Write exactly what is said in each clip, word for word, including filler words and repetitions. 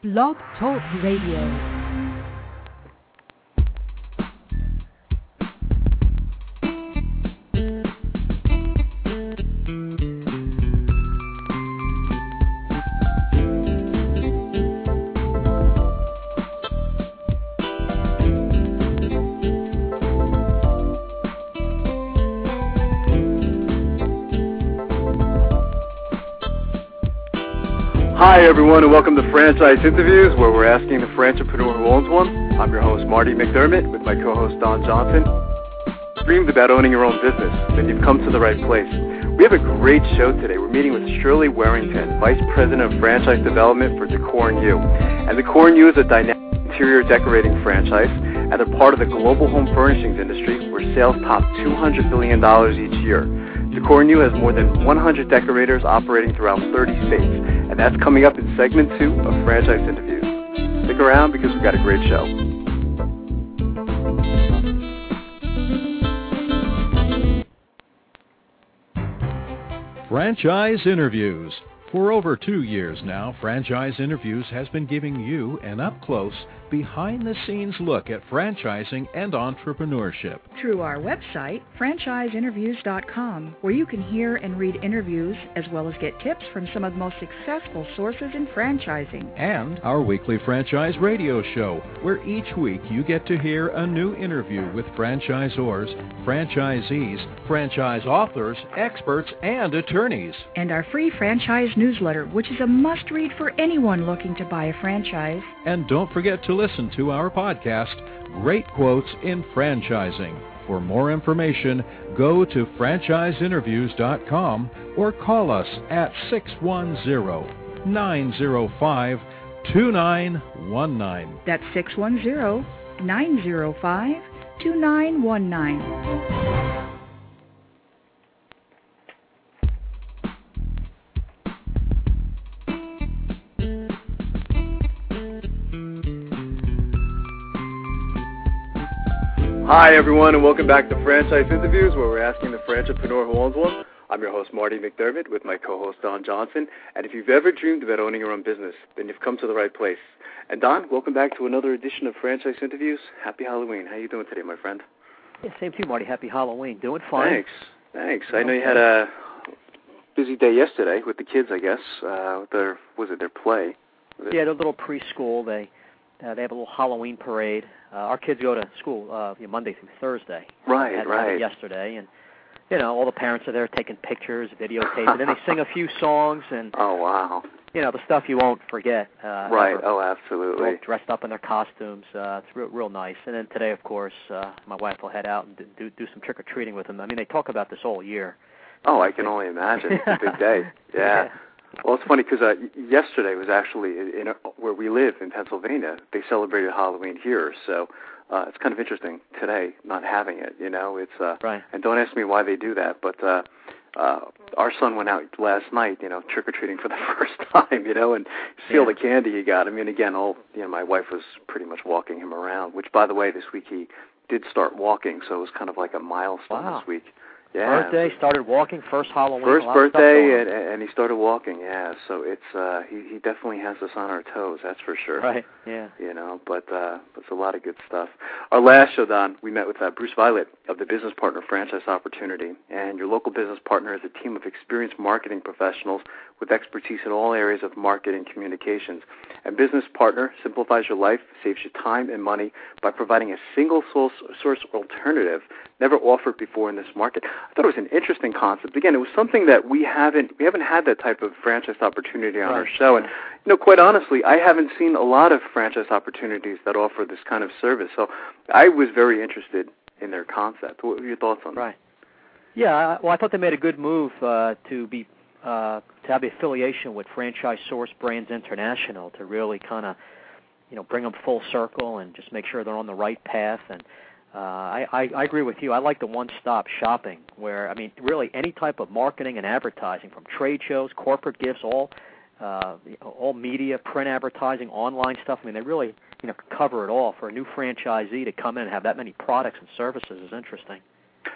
Blog Talk Radio. Hi everyone, and welcome to Franchise Interviews, where we're asking the franchipreneur who owns one. I'm your host, Marty McDermott, with my co-host, Don Johnson. Dreamed about owning your own business? Then you've come to the right place. We have a great show today. We're meeting with Shirley Warrington, Vice President of Franchise Development for Decor and You. And Decor and You is a dynamic interior decorating franchise, and they're part of the global home furnishings industry, where sales top two hundred billion dollars each year. Decor and You has more than one hundred decorators operating throughout thirty states, and that's coming up in segment two of Franchise Interviews. Stick around because we've got a great show. Franchise Interviews. For over two years now, Franchise Interviews has been giving you an up-close, behind-the-scenes look at franchising and entrepreneurship. Through our website, franchise interviews dot com, where you can hear and read interviews as well as get tips from some of the most successful sources in franchising. And our weekly franchise radio show, where each week you get to hear a new interview with franchisors, franchisees, franchise authors, experts, and attorneys. And our free franchise newsletter, which is a must-read for anyone looking to buy a franchise. And don't forget to listen to our podcast, Great Quotes in Franchising. For more information, go to franchise interviews dot com or call us at six one zero, nine zero five, two nine one nine. That's six one zero, nine zero five, two nine one nine. Hi everyone, and welcome back to Franchise Interviews, where we're asking the franchipreneur who owns one. I'm your host, Marty McDermott, with my co-host, Don Johnson. And if you've ever dreamed about owning your own business, then you've come to the right place. And Don, welcome back to another edition of Franchise Interviews. Happy Halloween. How you doing today, my friend? Yeah, same to you, Marty. Happy Halloween. Doing fine. Thanks. Thanks. I know you had a busy day yesterday with the kids, I guess. Uh, with their, was it their play? Was it? Yeah, their little preschool. They uh, they have a little Halloween parade. Uh, our kids go to school uh, you know, Monday through Thursday. Right, had, right. Had it yesterday, and you know all the parents are there taking pictures, videotaping, and then they sing a few songs, and oh wow, you know the stuff you won't forget. Uh, right. ever. Oh, absolutely. All dressed up in their costumes. Uh, it's real, real nice. And then today, of course, uh, my wife will head out and do do some trick or treating with them. I mean, they talk about this all year. Oh, I can only imagine. It's a big day. Yeah. yeah. Well, it's funny because uh, yesterday was actually in, in a, where we live in Pennsylvania. They celebrated Halloween here, so uh, it's kind of interesting today not having it. You know, it's uh, right. And don't ask me why they do that, but uh, uh, our son went out last night, you know, trick or treating for the first time, you know, and see all yeah. the candy he got. I mean, again, all you know, my wife was pretty much walking him around. Which, by the way, this week he did start walking, so it was kind of like a milestone wow. this week. Yeah, birthday, started walking, first Halloween. First a lot of stuff birthday, going and, and he started walking, yeah. So it's uh, he, he definitely has us on our toes, that's for sure. Right, yeah. You know, but uh, it's a lot of good stuff. Our last show, Don, we met with uh, Bruce Violet of the Business Partner Franchise Opportunity. And your local business partner is a team of experienced marketing professionals with expertise in all areas of marketing communications. And Business Partner simplifies your life, saves you time and money by providing a single source, source alternative never offered before in this market. I thought it was an interesting concept. Again, it was something that we haven't we haven't had that type of franchise opportunity on right. our show. And you know, quite honestly, I haven't seen a lot of franchise opportunities that offer this kind of service. So I was very interested in their concept. What were your thoughts on that? Right. Yeah. Well, I thought they made a good move uh, to be uh, to have the affiliation with Franchise Source Brands International to really kind of you know bring them full circle and just make sure they're on the right path. And Uh, I, I, I agree with you. I like the one-stop shopping where, I mean, really any type of marketing and advertising, from trade shows, corporate gifts, all uh, all media, print advertising, online stuff. I mean, they really, you know, cover it all. For a new franchisee to come in and have that many products and services is interesting.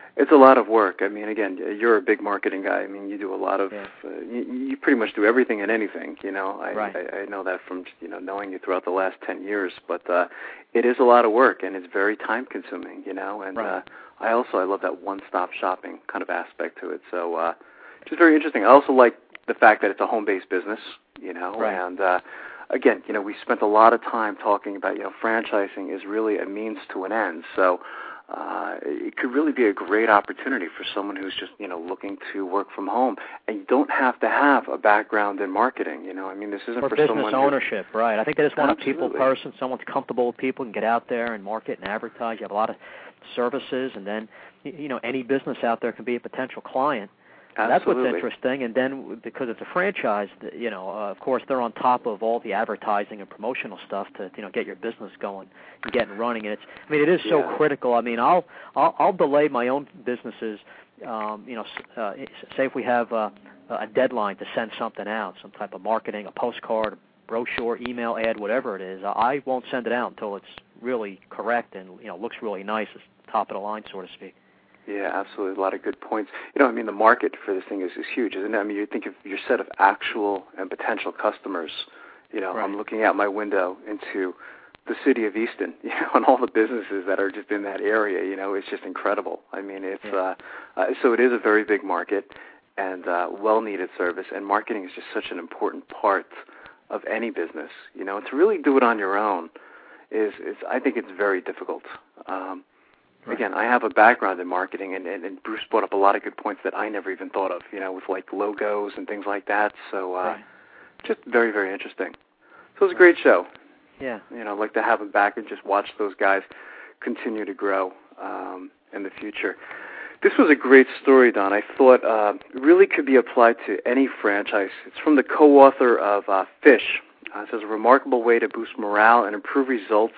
It's a lot of work. I mean, again, you're a big marketing guy. I mean, you do a lot of, yeah. uh, you, you pretty much do everything and anything, you know. I, right. I, I know that from, you know, knowing you throughout the last ten years. But uh, it is a lot of work, and it's very time-consuming, you know. And right. uh, I also, I love that one-stop shopping kind of aspect to it. So uh, just very interesting. I also like the fact that it's a home-based business, you know. Right. And, uh, again, you know, we spent a lot of time talking about, you know, franchising is really a means to an end. So Uh, it could really be a great opportunity for someone who's just, you know, looking to work from home. And you don't have to have a background in marketing, you know. I mean, this isn't or for business someone ownership, who, right. I think they just want Absolutely. a people person, someone's comfortable with people, can get out there and market and advertise. You have a lot of services, and then, you know, any business out there can be a potential client. Absolutely. That's what's interesting. And then because it's a franchise, you know, uh, of course, they're on top of all the advertising and promotional stuff to, you know, get your business going and getting running. And it's, I mean, it is so yeah. critical. I mean, I'll, I'll, I'll delay my own businesses. Um, you know, uh, say if we have a, a deadline to send something out, some type of marketing, a postcard, a brochure, email ad, whatever it is, I won't send it out until it's really correct and, you know, looks really nice, it's top of the line, so to speak. Yeah, absolutely. A lot of good points. You know, I mean, the market for this thing is, is huge, isn't it? I mean, you think of your set of actual and potential customers. You know, right. I'm looking out my window into the city of Easton, you know, and all the businesses that are just in that area. You know, it's just incredible. I mean, it's yeah. uh, uh, so it is a very big market and uh, well-needed service, and marketing is just such an important part of any business. You know, to really do it on your own is, is I think it's very difficult. Um, Right. Again, I have a background in marketing, and, and, and Bruce brought up a lot of good points that I never even thought of, you know, with like logos and things like that. So uh, right. just very, very interesting. So it was a great show. Yeah. You know, I'd like to have him back and just watch those guys continue to grow um, in the future. This was a great story, Don. I thought uh, really could be applied to any franchise. It's from the co-author of uh, Fish. Uh, it says, a remarkable way to boost morale and improve results.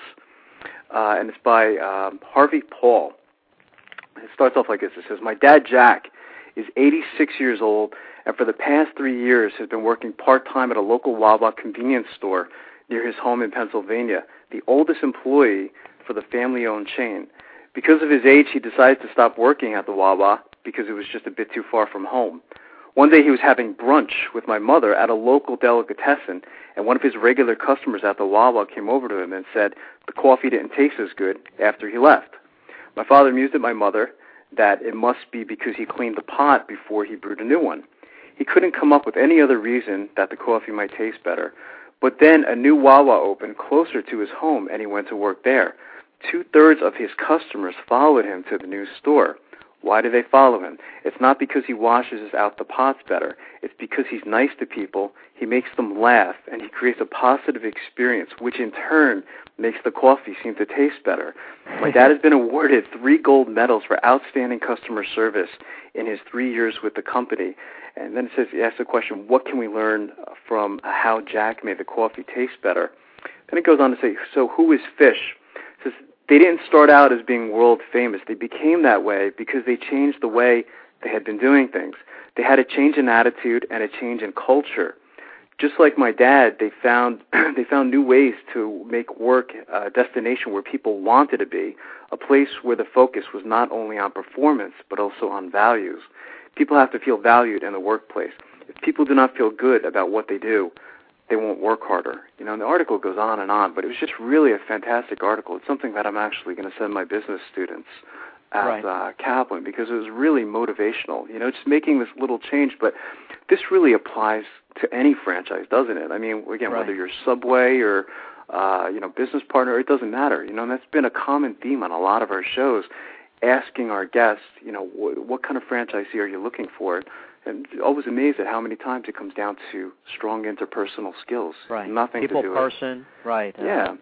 Uh, and it's by um, Harvey Paul. It starts off like this. It says, my dad, Jack, is eighty-six years old, and for the past three years has been working part-time at a local Wawa convenience store near his home in Pennsylvania, the oldest employee for the family-owned chain. Because of his age, he decided to stop working at the Wawa because it was just a bit too far from home. One day he was having brunch with my mother at a local delicatessen, and one of his regular customers at the Wawa came over to him and said the coffee didn't taste as good after he left. My father mused at my mother that it must be because he cleaned the pot before he brewed a new one. He couldn't come up with any other reason that the coffee might taste better. But then a new Wawa opened closer to his home, and he went to work there. Two-thirds of his customers followed him to the new store. Why do they follow him? It's not because he washes out the pots better. It's because he's nice to people, he makes them laugh, and he creates a positive experience, which in turn makes the coffee seem to taste better. My dad has been awarded three gold medals for outstanding customer service in his three years with the company. And then it says, he asks the question, what can we learn from how Jack made the coffee taste better? Then it goes on to say, so who is Fish? It says, they didn't start out as being world famous. They became that way because they changed the way they had been doing things. They had a change in attitude and a change in culture. Just like my dad, they found they found new ways to make work a destination where people wanted to be, a place where the focus was not only on performance but also on values. People have to feel valued in the workplace. If people do not feel good about what they do, they won't work harder. You know, and the article goes on and on, but it was just really a fantastic article. It's something that I'm actually going to send my business students at right. uh, Kaplan because it was really motivational. You know, just making this little change, but this really applies to any franchise, doesn't it? I mean, again, right. whether you're Subway or, uh, you know, business partner, it doesn't matter. You know, and that's been a common theme on a lot of our shows, asking our guests, you know, wh- what kind of franchisee are you looking for? And always amazed at how many times it comes down to strong interpersonal skills. Right. Nothing people to do person, with right. Uh, yeah.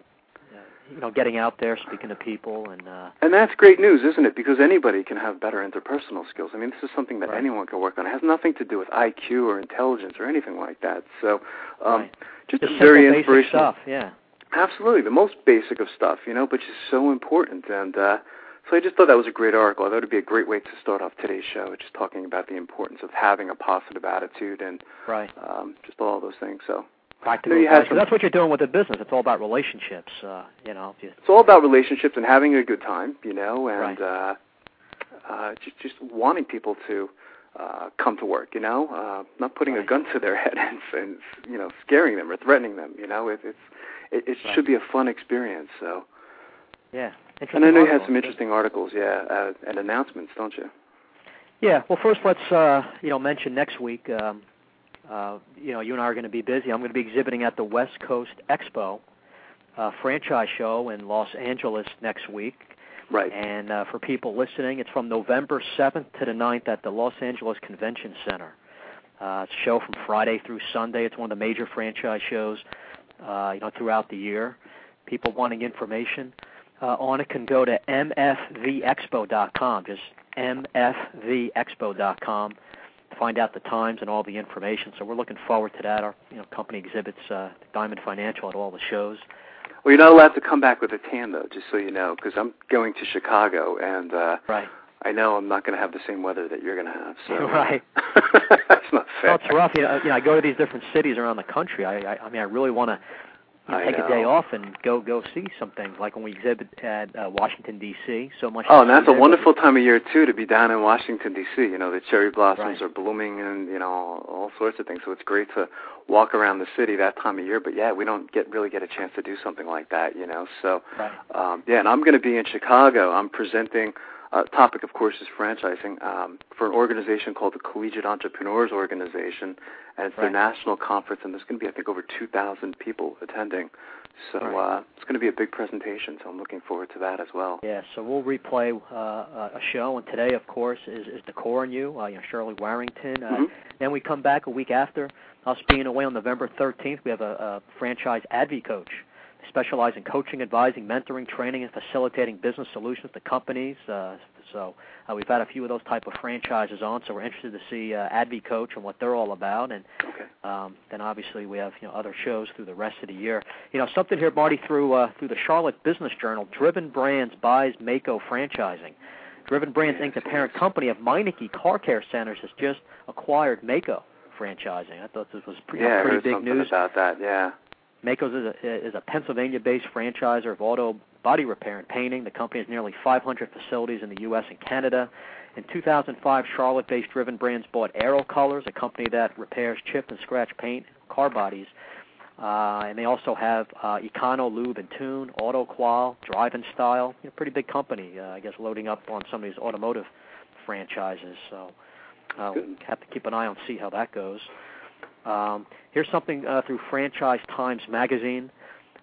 You know, getting out there, speaking to people. And uh, and that's great news, isn't it? Because anybody can have better interpersonal skills. I mean, this is something that right. anyone can work on. It has nothing to do with I Q or intelligence or anything like that. So um, right. just, just very simple, inspirational basic stuff, yeah. Absolutely. The most basic of stuff, you know, but just so important. And uh, so I just thought that was a great article. I thought it would be a great way to start off today's show, just talking about the importance of having a positive attitude and right. um, just all those things. So practical. You know, you had some, that's what you're doing with the business. It's all about relationships. Uh, you know, you, it's all about relationships and having a good time. You know, and right. uh, uh, just, just wanting people to uh, come to work, you know, uh, not putting right. a gun to their head and, and, you know, scaring them or threatening them, you know. It, it's, it, it right. should be a fun experience, so. Yeah. And I know you had some interesting articles, yeah, uh, and announcements, don't you? Yeah. Well, first let's, uh, you know, mention next week, um, uh, you know, you and I are going to be busy. I'm going to be exhibiting at the West Coast Expo uh, franchise show in Los Angeles next week. Right. And uh, for people listening, it's from November seventh to the ninth at the Los Angeles Convention Center. Uh, it's a show from Friday through Sunday. It's one of the major franchise shows, uh, you know, throughout the year. People wanting information uh, on it can go to m f v expo dot com, just m f v expo dot com to find out the times and all the information. So we're looking forward to that. Our you know, company exhibits uh, Diamond Financial at all the shows. Well, you're not allowed to come back with a tan, though, just so you know, because I'm going to Chicago, and uh, right. I know I'm not going to have the same weather that you're going to have. So right. That's not fair. Well, it's rough. You know, you know, I go to these different cities around the country. I, I, I mean, I really want to you know, take know. a day off and go go see some things, like when we exhibit at uh, Washington, D C So much. Oh, and that's a wonderful time of year, too, to be down in Washington, D C You know, the cherry blossoms right. are blooming and, you know, all, all sorts of things. So it's great to walk around the city that time of year. But, yeah, we don't get really get a chance to do something like that, you know. So, right. um, yeah, and I'm going to be in Chicago. I'm presenting, uh, topic, of course, is franchising, um, for an organization called the Collegiate Entrepreneurs Organization. And it's right. their national conference, and there's going to be, I think, over two thousand people attending. So right. uh, it's going to be a big presentation, so I'm looking forward to that as well. Yeah, so we'll replay uh, a show, and today, of course, is, is The Core and You, uh, you know, Shirley Warrington. Uh, mm-hmm. Then we come back a week after, us being away on November thirteenth. We have a, a franchise advi coach. They specialize in coaching, advising, mentoring, training, and facilitating business solutions to companies. Uh, so uh, we've had a few of those type of franchises on, so we're interested to see uh, advi coach and what they're all about. And okay. um, then obviously we have you know other shows through the rest of the year. You know something here, Marty, through uh, through the Charlotte Business Journal. Driven Brands buys Maaco Franchising. Driven Brands, Incorporated, the parent company of Meineke Car Care Centers, has just acquired Maaco Franchising. I thought this was pretty, yeah, pretty I heard big something news. about that. Yeah. Maaco's is a, is a Pennsylvania-based franchisor of auto body repair and painting. The company has nearly five hundred facilities in the U S and Canada. In two thousand five, Charlotte-based Driven Brands bought Aero Colors, a company that repairs chip and scratch paint car bodies. Uh, and they also have uh, Econo Lube and Tune, Auto Qual, Drive and Style. You know, pretty big company, uh, I guess, loading up on some of these automotive franchises. So uh, we'll have to keep an eye on see how that goes. Um, here's something uh, through Franchise Times Magazine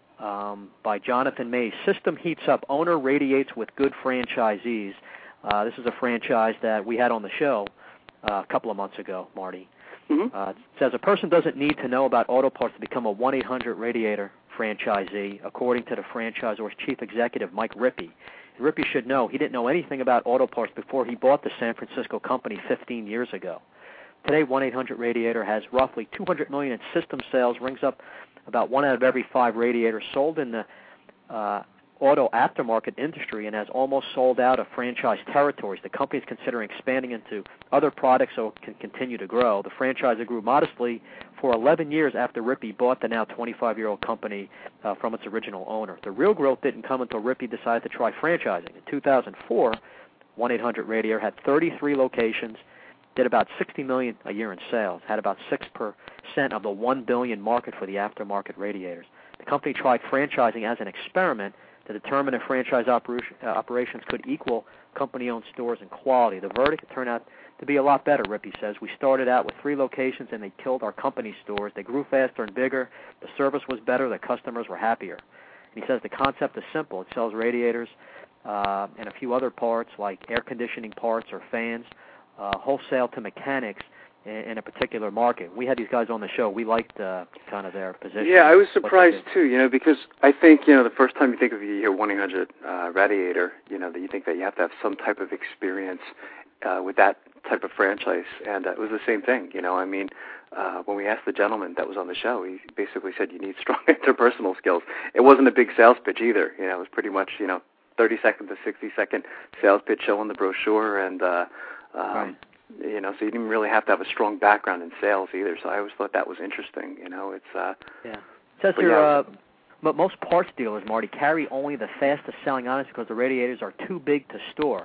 um, by Jonathan Mays. System heats up. Owner radiates with good franchisees. Uh, this is a franchise that we had on the show uh, a couple of months ago, Marty. Mm-hmm. Uh, it says a person doesn't need to know about auto parts to become a one eight hundred Radiator franchisee, according to the franchisor's chief executive, Mike Rippey. Rippey should know he didn't know anything about auto parts before he bought the San Francisco company fifteen years ago. Today, one eight hundred Radiator has roughly two hundred million dollars in system sales, rings up about one out of every five radiators sold in the uh, auto aftermarket industry, and has almost sold out of franchise territories. The company is considering expanding into other products so it can continue to grow. The franchisor grew modestly for eleven years after Rippey bought the now twenty-five-year-old company uh, from its original owner. The real growth didn't come until Rippey decided to try franchising. In two thousand four, one eight hundred Radiator had thirty-three locations, did about sixty million dollars a year in sales, had about six percent of the one billion dollars market for the aftermarket radiators. The company tried franchising as an experiment to determine if franchise operation, uh, operations could equal company-owned stores in quality. The verdict turned out to be a lot better, Rippey says. We started out with three locations, and they killed our company stores. They grew faster and bigger. The service was better. The customers were happier. And he says the concept is simple. It sells radiators uh, and a few other parts like air conditioning parts or fans, uh, wholesale to mechanics in, in a particular market. We had these guys on the show. We liked uh, kind of their position. Yeah, I was surprised too, you know, because I think, you know, the first time you think of you hear one eight hundred uh, Radiator, you know, that you think that you have to have some type of experience uh, with that type of franchise, and uh, it was the same thing, you know. I mean, uh, when we asked the gentleman that was on the show, he basically said you need strong interpersonal skills. It wasn't a big sales pitch either, you know. It was pretty much, you know, thirty second to sixty second sales pitch showing the brochure, and uh, um, right. you know, so you didn't really have to have a strong background in sales either. So I always thought that was interesting, you know. It's uh, yeah. It says here, yeah. uh, but most parts dealers, Marty, carry only the fastest selling items because the radiators are too big to store.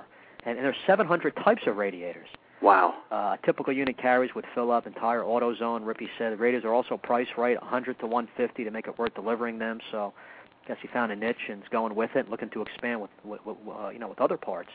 and, and there's seven hundred types of radiators. Wow. Uh, typical unit carriers would fill up entire AutoZone. Rippy said the radiators are also priced right, one hundred to one hundred fifty to make it worth delivering them. So I guess he found a niche and is going with it, looking to expand with, with, with uh, you know, with other parts.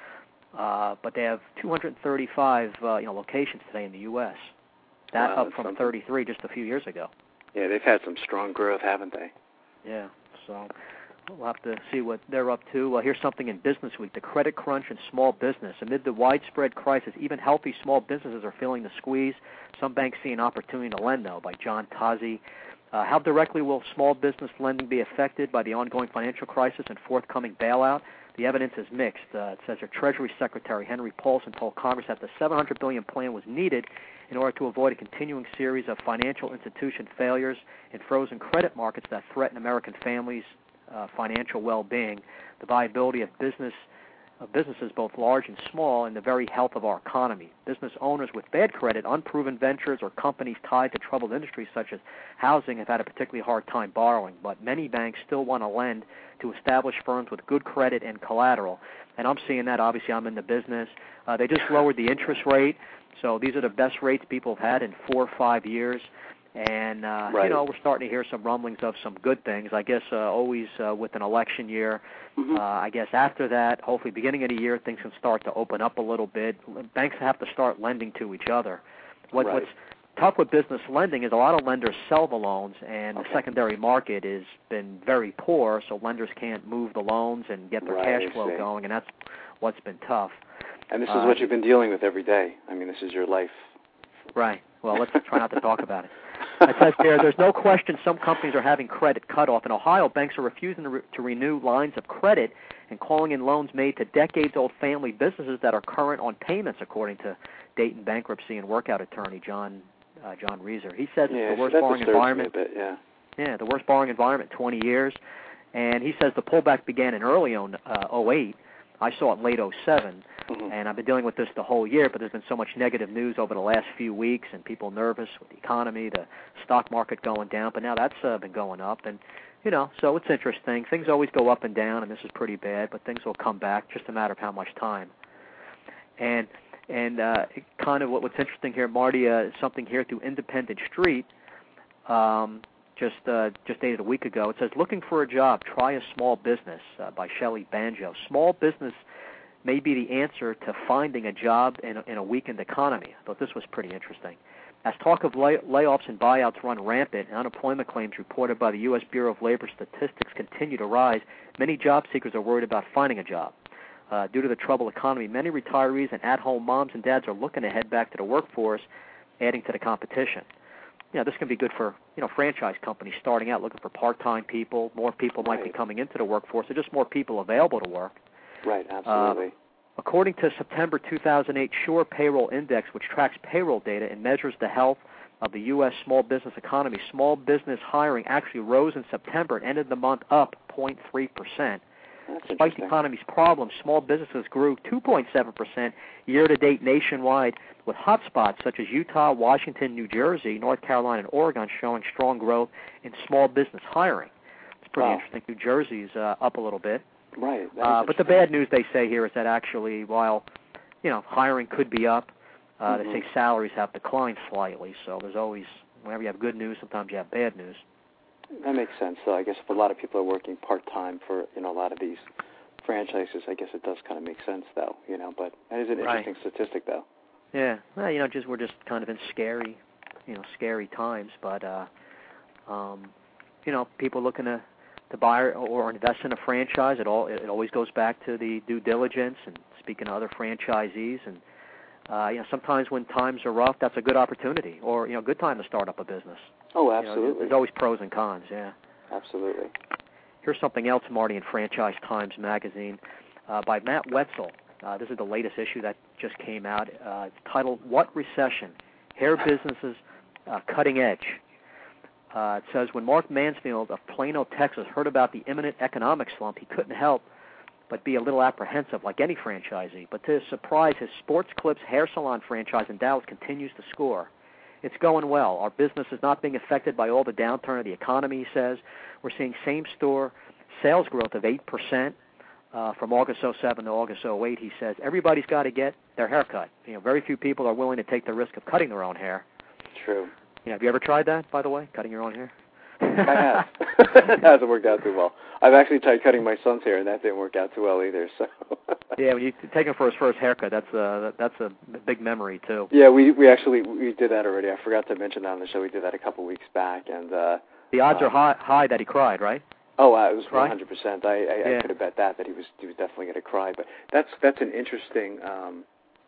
Uh, but they have two hundred thirty-five uh, you know, locations today in the U S That Wow, up from something. thirty-three just a few years ago. Yeah, they've had some strong growth, haven't they? Yeah, so we'll have to see what they're up to. Well, here's something in Business Week. The credit crunch in small business. Amid the widespread crisis, even healthy small businesses are feeling the squeeze. Some banks see an opportunity to lend, though, by John Tazi. Uh, how directly will small business lending be affected by the ongoing financial crisis and forthcoming bailout? The evidence is mixed. Uh, it says our Treasury Secretary Henry Paulson told Congress that the seven hundred billion dollars plan was needed in order to avoid a continuing series of financial institution failures and frozen credit markets that threaten American families' uh, financial well-being, the viability of business of businesses both large and small, and the very health of our economy. Business owners with bad credit, unproven ventures, or companies tied to troubled industries such as housing have had a particularly hard time borrowing, but many banks still want to lend to established firms with good credit and collateral. And I'm seeing that. Obviously, I'm in the business. Uh, they just lowered the interest rate, so these are the best rates people have had in four or five years. And, uh, right. you know, we're starting to hear some rumblings of some good things. I guess uh, always uh, with an election year, mm-hmm. uh, I guess after that, hopefully beginning of the year, things can start to open up a little bit. Banks have to start lending to each other. What, right. What's tough with business lending is a lot of lenders sell the loans, and okay. the secondary market has been very poor, so lenders can't move the loans and get their right, cash flow see. going, and that's what's been tough. And this is uh, what you've been dealing with every day. I mean, this is your life. Right. Well, let's try not to talk about it. It says there, there's no question some companies are having credit cut off. In Ohio, banks are refusing to, re- to renew lines of credit and calling in loans made to decades-old family businesses that are current on payments, according to Dayton bankruptcy and workout attorney John uh, John Reeser. He says yeah, it's the worst that borrowing environment. Me a bit, yeah. yeah, the worst borrowing environment in twenty years. And he says the pullback began in early uh, oh eight. I saw it late oh seven. Mm-hmm. And I've been dealing with this the whole year, but there's been so much negative news over the last few weeks and people nervous with the economy, the stock market going down, but now that's uh, been going up. And, you know, so it's interesting. Things always go up and down, and this is pretty bad, but things will come back, just a matter of how much time. And and uh, kind of what, what's interesting here, Marty, uh, something here through Independent Street, um, just uh, just dated a week ago. It says, looking for a job, try a small business uh, by Shelley Banjo. Small business may be the answer to finding a job in a, in a weakened economy. I thought this was pretty interesting. As talk of lay, layoffs and buyouts run rampant and unemployment claims reported by the U S Bureau of Labor Statistics continue to rise, many job seekers are worried about finding a job. Uh, due to the troubled economy, many retirees and at-home moms and dads are looking to head back to the workforce, adding to the competition. You know, this can be good for, you know, franchise companies starting out looking for part-time people. More people might right. be coming into the workforce. There's just more people available to work. Right, absolutely. Uh, according to September two thousand eight Sure Payroll Index, which tracks payroll data and measures the health of the U S small business economy, small business hiring actually rose in September and ended the month up zero point three percent. That's Despite the economy's problems, small businesses grew two point seven percent year-to-date nationwide, with hotspots such as Utah, Washington, New Jersey, North Carolina, and Oregon showing strong growth in small business hiring. It's pretty wow. interesting. New Jersey's uh, up a little bit. Right. Uh, but the bad news, they say here, is that actually, while, you know, hiring could be up, uh, mm-hmm. they say salaries have declined slightly. So there's always, whenever you have good news, sometimes you have bad news. That makes sense. So I guess if a lot of people are working part-time for, you know, a lot of these franchises, I guess it does kind of make sense, though, you know. But that is an Right. interesting statistic, though. Yeah. Well, you know, just we're just kind of in scary, you know, scary times. But, uh, um, you know, people looking to to buy or invest in a franchise, it all it always goes back to the due diligence and speaking to other franchisees. And uh, you know, sometimes when times are rough, that's a good opportunity, or you know, a good time to start up a business. Oh, You absolutely. know, there's always pros and cons. Yeah. Absolutely. Here's something else, Marty, in Franchise Times magazine uh, by Matt Wetzel. Uh, this is the latest issue that just came out. Uh, it's titled "What Recession? Hair Businesses uh, Cutting Edge." Uh, it says, when Mark Mansfield of Plano, Texas, heard about the imminent economic slump, he couldn't help but be a little apprehensive, like any franchisee. But to his surprise, his Sports Clips hair salon franchise in Dallas continues to score. It's going well. Our business is not being affected by all the downturn of the economy, he says. We're seeing same-store sales growth of eight percent. uh, from August oh seven to August oh eight, he says, everybody's got to get their hair cut. You know, very few people are willing to take the risk of cutting their own hair. True. You know, have you ever tried that, by the way, cutting your own hair? I have. It hasn't worked out too well. I've actually tried cutting my son's hair, and that didn't work out too well either. So. Yeah, when you take him for his first haircut, that's a that's a big memory too. Yeah, we we actually we did that already. I forgot to mention that on the show. We did that a couple weeks back, and uh, the odds um, are high high that he cried, right? Oh, uh, it was Right? one hundred percent. I I, Yeah. I could have bet that that he was he was definitely going to cry. But that's that's an interesting um,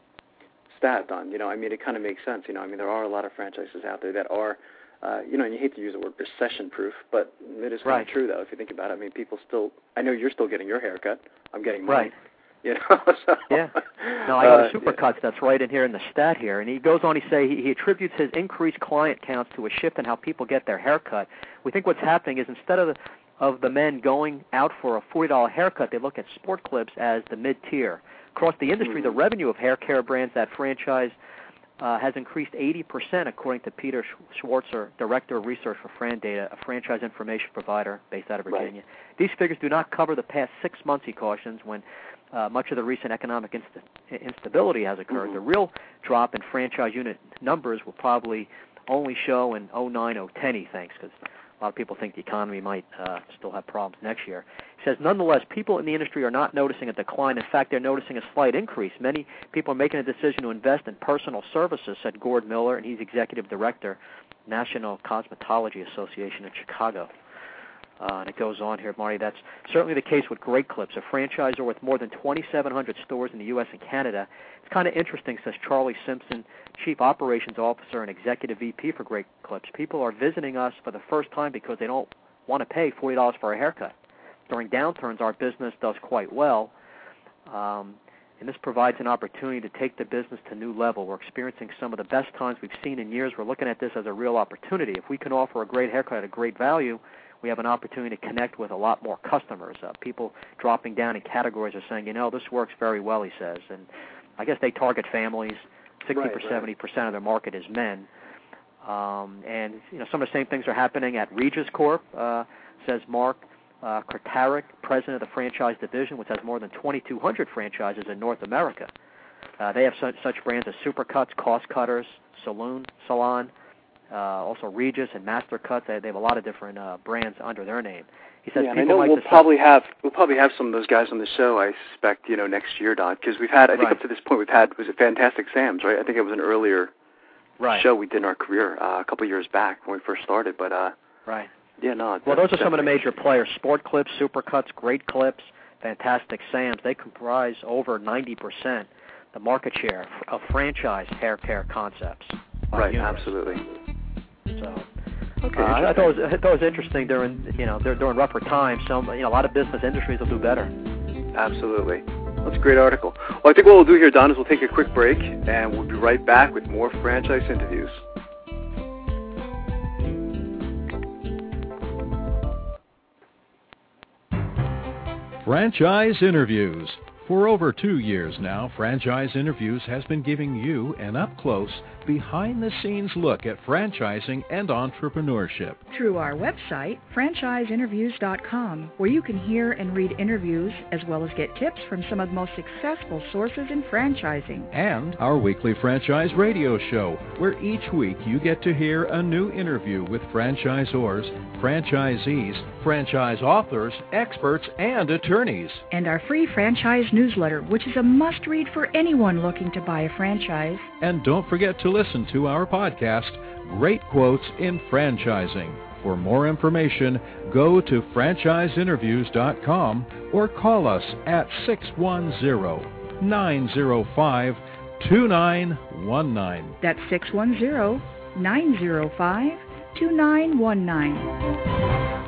stat, Don. You know, I mean, it kind of makes sense. You know, I mean, there are a lot of franchises out there that are. Uh, you know, and you hate to use the word recession-proof, but it is kind Right. of true, though, if you think about it. I mean, people still, I know you're still getting your haircut. I'm getting mine. Right. You know, so, Yeah. No, I got uh, a Supercuts that's right in here in the stat here, and he goes on. He say he, he attributes his increased client counts to a shift in how people get their haircut. We think what's happening is instead of the, of the men going out for a forty dollar haircut, they look at Sport Clips as the mid-tier. Across the industry, mm-hmm. the revenue of hair care brands that franchise uh, has increased eighty percent, according to Peter Schwartzer, Director of Research for FranData, a franchise information provider based out of Virginia. Right. These figures do not cover the past six months, he cautions, when uh, much of the recent economic inst- instability has occurred. Mm-hmm. The real drop in franchise unit numbers will probably only show in oh nine, oh ten, he thinks, because a lot of people think the economy might uh, still have problems next year. He says, nonetheless, people in the industry are not noticing a decline. In fact, they're noticing a slight increase. Many people are making a decision to invest in personal services, said Gord Miller, and he's Executive Director, National Cosmetology Association in Chicago. Uh, and it goes on here, Marty, that's certainly the case with Great Clips, a franchisor with more than twenty-seven hundred stores in the U S and Canada. It's kind of interesting, says Charlie Simpson, Chief Operations Officer and Executive V P for Great Clips. People are visiting us for the first time because they don't want to pay forty dollars for a haircut. During downturns, our business does quite well, um, and this provides an opportunity to take the business to a new level. We're experiencing some of the best times we've seen in years. We're looking at this as a real opportunity. If we can offer a great haircut at a great value, we have an opportunity to connect with a lot more customers. Uh, people dropping down in categories are saying, you know, this works very well, he says. And I guess they target families. sixty or seventy percent of their market is men. Um, and, you know, some of the same things are happening at Regis Corp, uh, says Mark uh, Krataric, president of the franchise division, which has more than twenty-two hundred franchises in North America. Uh, they have such, such brands as Supercuts, Cost Cutters, Saloon, Salon, uh, also Regis and Master Cuts. They, they have a lot of different uh, brands under their name. He says, yeah, and I know like we'll probably have we'll probably have some of those guys on the show. I suspect, you know, next year, Don, because we've had I think right. up to this point we've had was it Fantastic Sam's, right? I think it was an earlier right. show we did in our career uh, a couple of years back when we first started. But uh, right, yeah, no. Well, those are some of the major players: Sport Clips, Supercuts, Great Clips, Fantastic Sam's. They comprise over ninety percent the market share of franchise hair care concepts. Right, units. absolutely. So. Okay, uh, I thought it was, I thought it was interesting during you know during rougher times. Some you know a lot of business industries will do better. Absolutely, that's a great article. Well, I think what we'll do here, Don, is we'll take a quick break, and we'll be right back with more franchise interviews. Franchise Interviews. For over two years now, Franchise Interviews has been giving you an up-close, behind-the-scenes look at franchising and entrepreneurship. Through our website, franchise interviews dot com, where you can hear and read interviews as well as get tips from some of the most successful sources in franchising. And our weekly franchise radio show, where each week you get to hear a new interview with franchisors, franchisees, franchise authors, experts, and attorneys. And our free franchise newsletter, which is a must-read for anyone looking to buy a franchise. And don't forget to listen to our podcast, Great Quotes in Franchising. For more information, go to franchise interviews dot com or call us at six one zero, nine zero five, two nine one nine. That's six one zero, nine zero five, two nine one nine.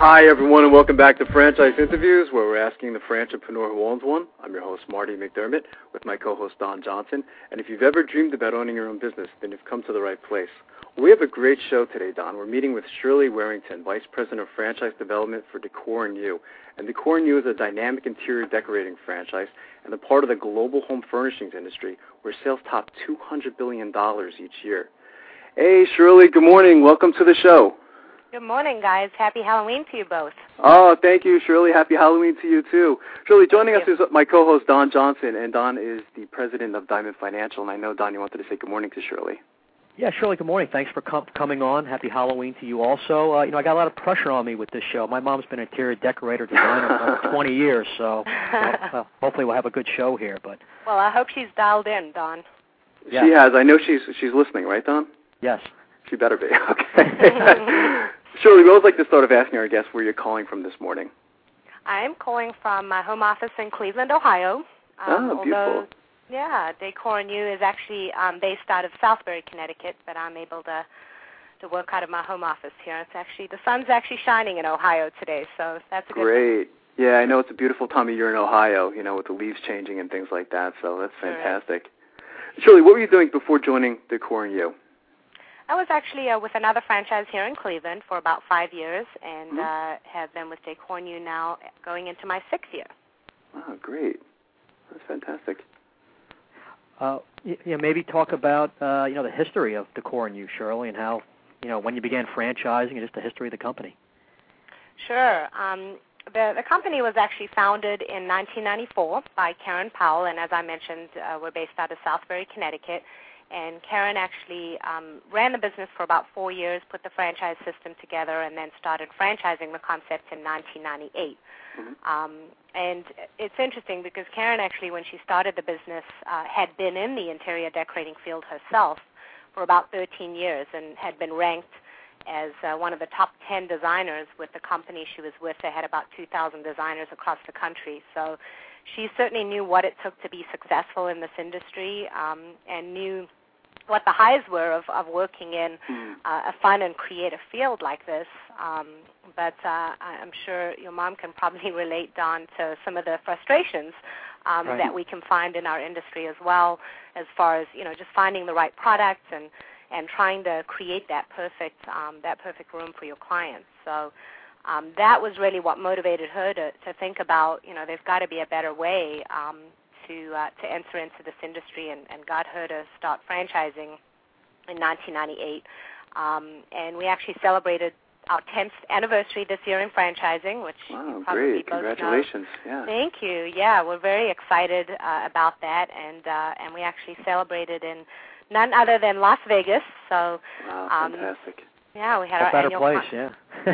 Hi, everyone, and welcome back to Franchise Interviews, where we're asking the franchipreneur who owns one. I'm your host, Marty McDermott, with my co-host, Don Johnson. And if you've ever dreamed about owning your own business, then you've come to the right place. We have a great show today, Don. We're meeting with Shirley Warrington, Vice President of Franchise Development for Decor and You. And Decor and You is a dynamic interior decorating franchise and a part of the global home furnishings industry, where sales top two hundred billion dollars each year. Hey, Shirley, good morning. Welcome to the show. Good morning, guys. Happy Halloween to you both. Oh, thank you, Shirley. Happy Halloween to you, too. Shirley, joining Thank us you. is my co-host, Don Johnson, and Don is the president of Diamond Financial. And I know, Don, you wanted to say good morning to Shirley. Yeah, Shirley, good morning. Thanks for com- coming on. Happy Halloween to you also. Uh, you know, I got a lot of pressure on me with this show. My mom's been an interior decorator, designer for over twenty years, so well, uh, hopefully we'll have a good show here. But Well, I hope she's dialed in, Don. Yeah. She has. I know she's she's listening, right, Don? Yes. She better be. Okay. Shirley, we always like to start off asking our guests where you're calling from this morning. I'm calling from my home office in Cleveland, Ohio. Um, Oh, beautiful. Although, yeah, Decor and You is actually um, based out of Southbury, Connecticut, but I'm able to to work out of my home office here. It's actually the sun's actually shining in Ohio today, so that's a good Great. Yeah, I know it's a beautiful time of year in Ohio, you know, with the leaves changing and things like that, so that's fantastic. Right. Shirley, what were you doing before joining Decor and You? I was actually uh, with another franchise here in Cleveland for about five years and mm-hmm. uh, have been with Decor and You now going into my sixth year. Oh, great. That's fantastic. Uh, you know, maybe talk about, uh, you know, the history of Decor and You, Shirley, and how, you know, when you began franchising and just the history of the company. Sure. Um, the, the company was actually founded in nineteen ninety-four by Karen Powell, and as I mentioned, uh, we're based out of Southbury, Connecticut. And Karen actually um, ran the business for about four years, put the franchise system together, and then started franchising the concept in nineteen ninety-eight. Mm-hmm. Um, and it's interesting because Karen actually, when she started the business, uh, had been in the interior decorating field herself for about thirteen years and had been ranked as uh, one of the top ten designers with the company she was with. They had about two thousand designers across the country. So she certainly knew what it took to be successful in this industry um, and knew what the highs were of, of working in uh, a fun and creative field like this. Um, but uh, I'm sure your mom can probably relate, Don, to some of the frustrations um, right. that we can find in our industry as well, as far as, you know, just finding the right products and, and trying to create that perfect um, that perfect room for your clients. So um, that was really what motivated her to, to think about, you know, there's got to be a better way um, to uh, to enter into this industry, and, and got her to start franchising in nineteen ninety-eight. Um, and we actually celebrated our tenth anniversary this year in franchising, which wow, you probably great. both Congratulations. know. Yeah. Thank you. Yeah, we're very excited uh, about that, and uh, and we actually celebrated in none other than Las Vegas. So wow, um, fantastic. Yeah, we had a our better annual place, con-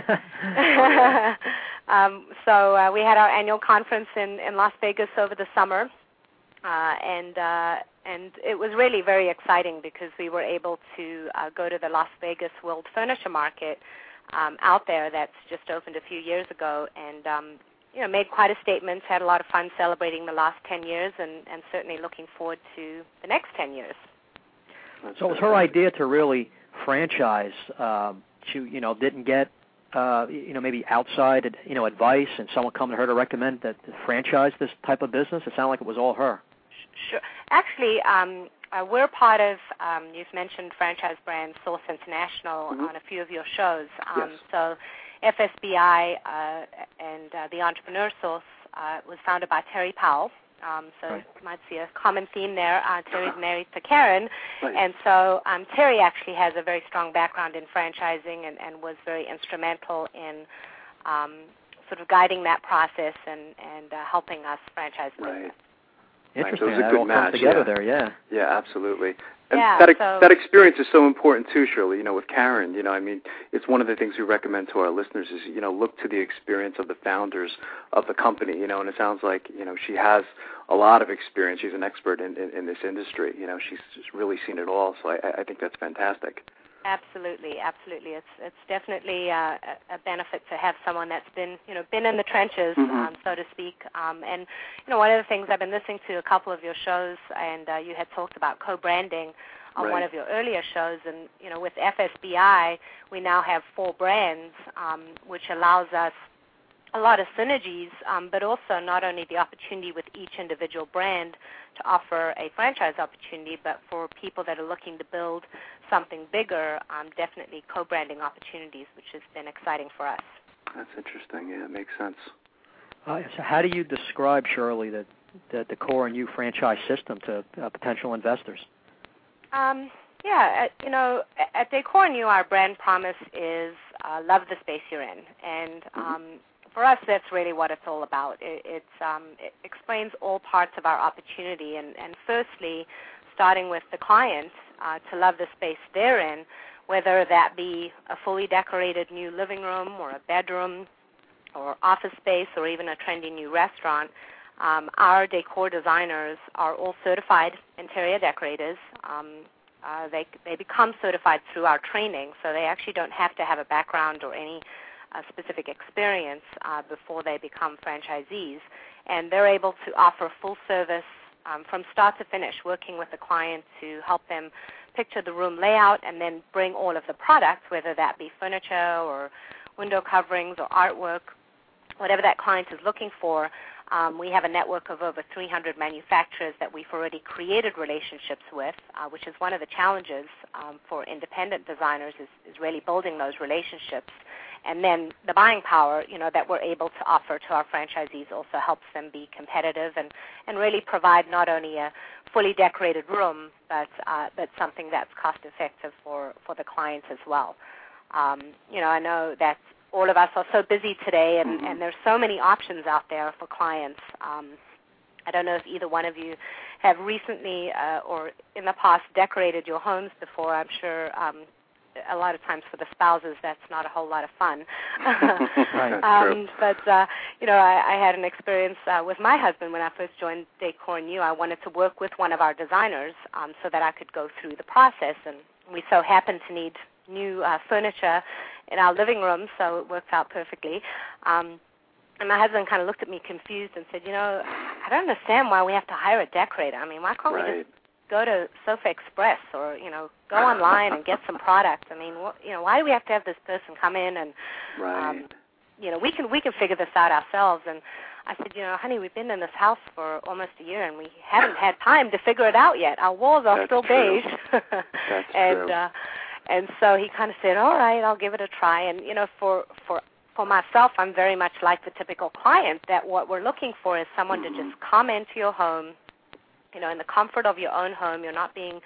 yeah. um, so uh, we had our annual conference in, in Las Vegas over the summer. Uh, and uh, and it was really very exciting because we were able to uh, go to the Las Vegas World Furniture Market um, out there that's just opened a few years ago, and um, you know, made quite a statement. Had a lot of fun celebrating the last ten years, and, and certainly looking forward to the next ten years. So it was her idea to really franchise. Um, she, you know, didn't get. Uh, you know, maybe outside, you know, advice, and someone coming to her to recommend that to franchise this type of business. It sounded like it was all her. Sure. Actually, um, uh, we're part of, um, you've mentioned franchise brand Source International mm-hmm. on a few of your shows. Um, yes. So F S B I uh, and uh, the Entrepreneur Source uh, was founded by Terry Powell. Um, so right. you might see a common theme there. Uh, Terry's married to Karen. Right. And so um, Terry actually has a very strong background in franchising and, and was very instrumental in um, sort of guiding that process and, and uh, helping us franchise the right. business. Interesting. Right. So it was a that good all match. comes together yeah. there, yeah. Yeah, absolutely. And yeah, that so, that experience is so important too, Shirley. You know, with Karen, you know, I mean, it's one of the things we recommend to our listeners is, you know, look to the experience of the founders of the company. You know, and it sounds like, you know, she has a lot of experience. She's an expert in, in, in this industry. You know, she's just really seen it all. So I, I think that's fantastic. Absolutely, absolutely. It's it's definitely uh, a benefit to have someone that's been, you know, been in the trenches, mm-hmm. um, so to speak. Um, and, you know, one of the things I've been listening to a couple of your shows, and uh, you had talked about co-branding. on right. one of your earlier shows. And, you know, with F S B I, we now have four brands, um, which allows us a lot of synergies, um, but also not only the opportunity with each individual brand to offer a franchise opportunity, but for people that are looking to build something bigger, um, definitely co-branding opportunities, which has been exciting for us. That's interesting. Yeah, it makes sense. Uh, so how do you describe, Shirley, the, the, the Core and You franchise system to uh, potential investors? Um, yeah, at, you know, at Decor and You, our brand promise is uh, love the space you're in. And um, for us, that's really what it's all about. It, it's, um, it explains all parts of our opportunity. And, and firstly, starting with the client, uh, to love the space they're in, whether that be a fully decorated new living room or a bedroom or office space or even a trendy new restaurant. Um, our decor designers are all certified interior decorators. Um, uh, they, they become certified through our training, so they actually don't have to have a background or any uh, specific experience uh, before they become franchisees. And they're able to offer full service um, from start to finish, working with the client to help them picture the room layout and then bring all of the products, whether that be furniture or window coverings or artwork, whatever that client is looking for. Um, we have a network of over three hundred manufacturers that we've already created relationships with, uh, which is one of the challenges um, for independent designers is, is really building those relationships. And then the buying power, you know, that we're able to offer to our franchisees also helps them be competitive and, and really provide not only a fully decorated room, but uh, but something that's cost effective for, for the clients as well. Um, you know, I know that all of us are so busy today, and, and there's so many options out there for clients. Um, I don't know if either one of you have recently uh, or in the past decorated your homes before. I'm sure um, a lot of times for the spouses that's not a whole lot of fun. Right. um, but, uh, you know, I, I had an experience uh, with my husband when I first joined Decor and You. I wanted to work with one of our designers um, so that I could go through the process, and we so happened to need new uh, furniture in our living room, so it worked out perfectly. Um, and my husband kind of looked at me confused and said, you know, I don't understand why we have to hire a decorator. I mean, why can't Right. we just go to Sofa Express or, you know, go online and get some product? I mean, what, you know, why do we have to have this person come in and, Right. um, you know, we can we can figure this out ourselves. And I said, you know, honey, we've been in this house for almost a year and we haven't had time to figure it out yet. Our walls are That's still true. beige. That's and, true. Uh, And so he kind of said, all right, I'll give it a try. And, you know, for, for, for myself, I'm very much like the typical client, that what we're looking for is someone mm-hmm. to just come into your home, you know, in the comfort of your own home. You're not being,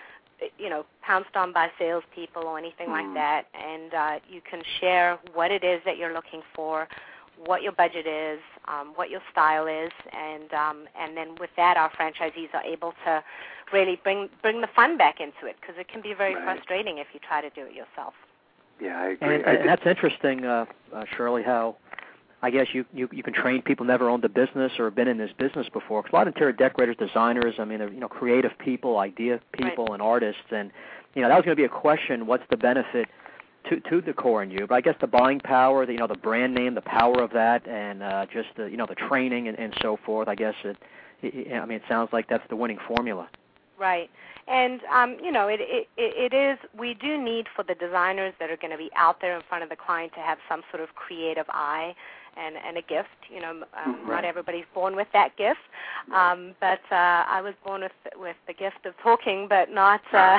you know, pounced on by salespeople or anything mm-hmm. like that. And uh, you can share what it is that you're looking for, what your budget is, um, what your style is, and um, and then with that, our franchisees are able to really bring bring the fun back into it, because it can be very right. frustrating if you try to do it yourself. Yeah, I agree. And, I and that's interesting, uh, uh, Shirley, how I guess you, you, you can train people who never owned a business or been in this business before. Because a lot of interior decorators, designers, I mean, they're, you know, creative people, idea people, right. and artists. And, you know, that was going to be a question, what's the benefit to, to Decor and You? But I guess the buying power, the, you know, the brand name, the power of that, and uh, just, the, you know, the training and, and so forth, I guess, it, it, I mean, it sounds like that's the winning formula. Right. And, um, you know, it, it, it is, we do need for the designers that are going to be out there in front of the client to have some sort of creative eye and, and a gift. You know, um, right. not everybody's born with that gift. Um, but uh, I was born with with the gift of talking, but not uh,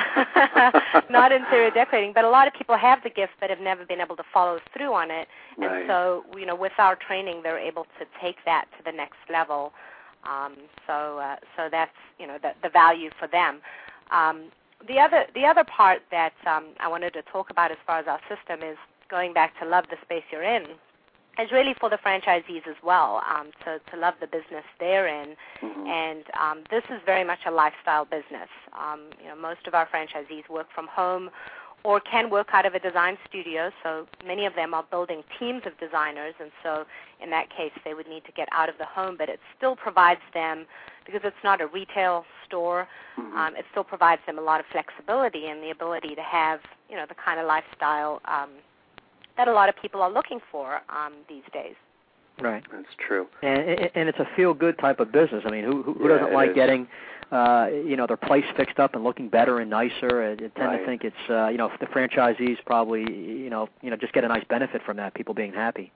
not interior decorating. But a lot of people have the gift but have never been able to follow through on it. Right. And so, you know, with our training, they're able to take that to the next level. Um, so, uh, so that's, you know, the, the value for them. Um, the other, the other part that um, I wanted to talk about as far as our system is going back to love the space you're in, is really for the franchisees as well, um, to, to love the business they're in. Mm-hmm. And um, this is very much a lifestyle business. Um, you know, most of our franchisees work from home or can work out of a design studio, so many of them are building teams of designers, and so in that case they would need to get out of the home, but it still provides them, because it's not a retail store, mm-hmm. um, it still provides them a lot of flexibility and the ability to have, you know, the kind of lifestyle um, that a lot of people are looking for um, these days. Right. That's true. And and it's a feel-good type of business. I mean, who who, who yeah, doesn't like is. getting, uh, you know, their place fixed up and looking better and nicer? I, I tend right. to think it's, uh, you know, the franchisees probably, you know, you know, just get a nice benefit from that. People being happy.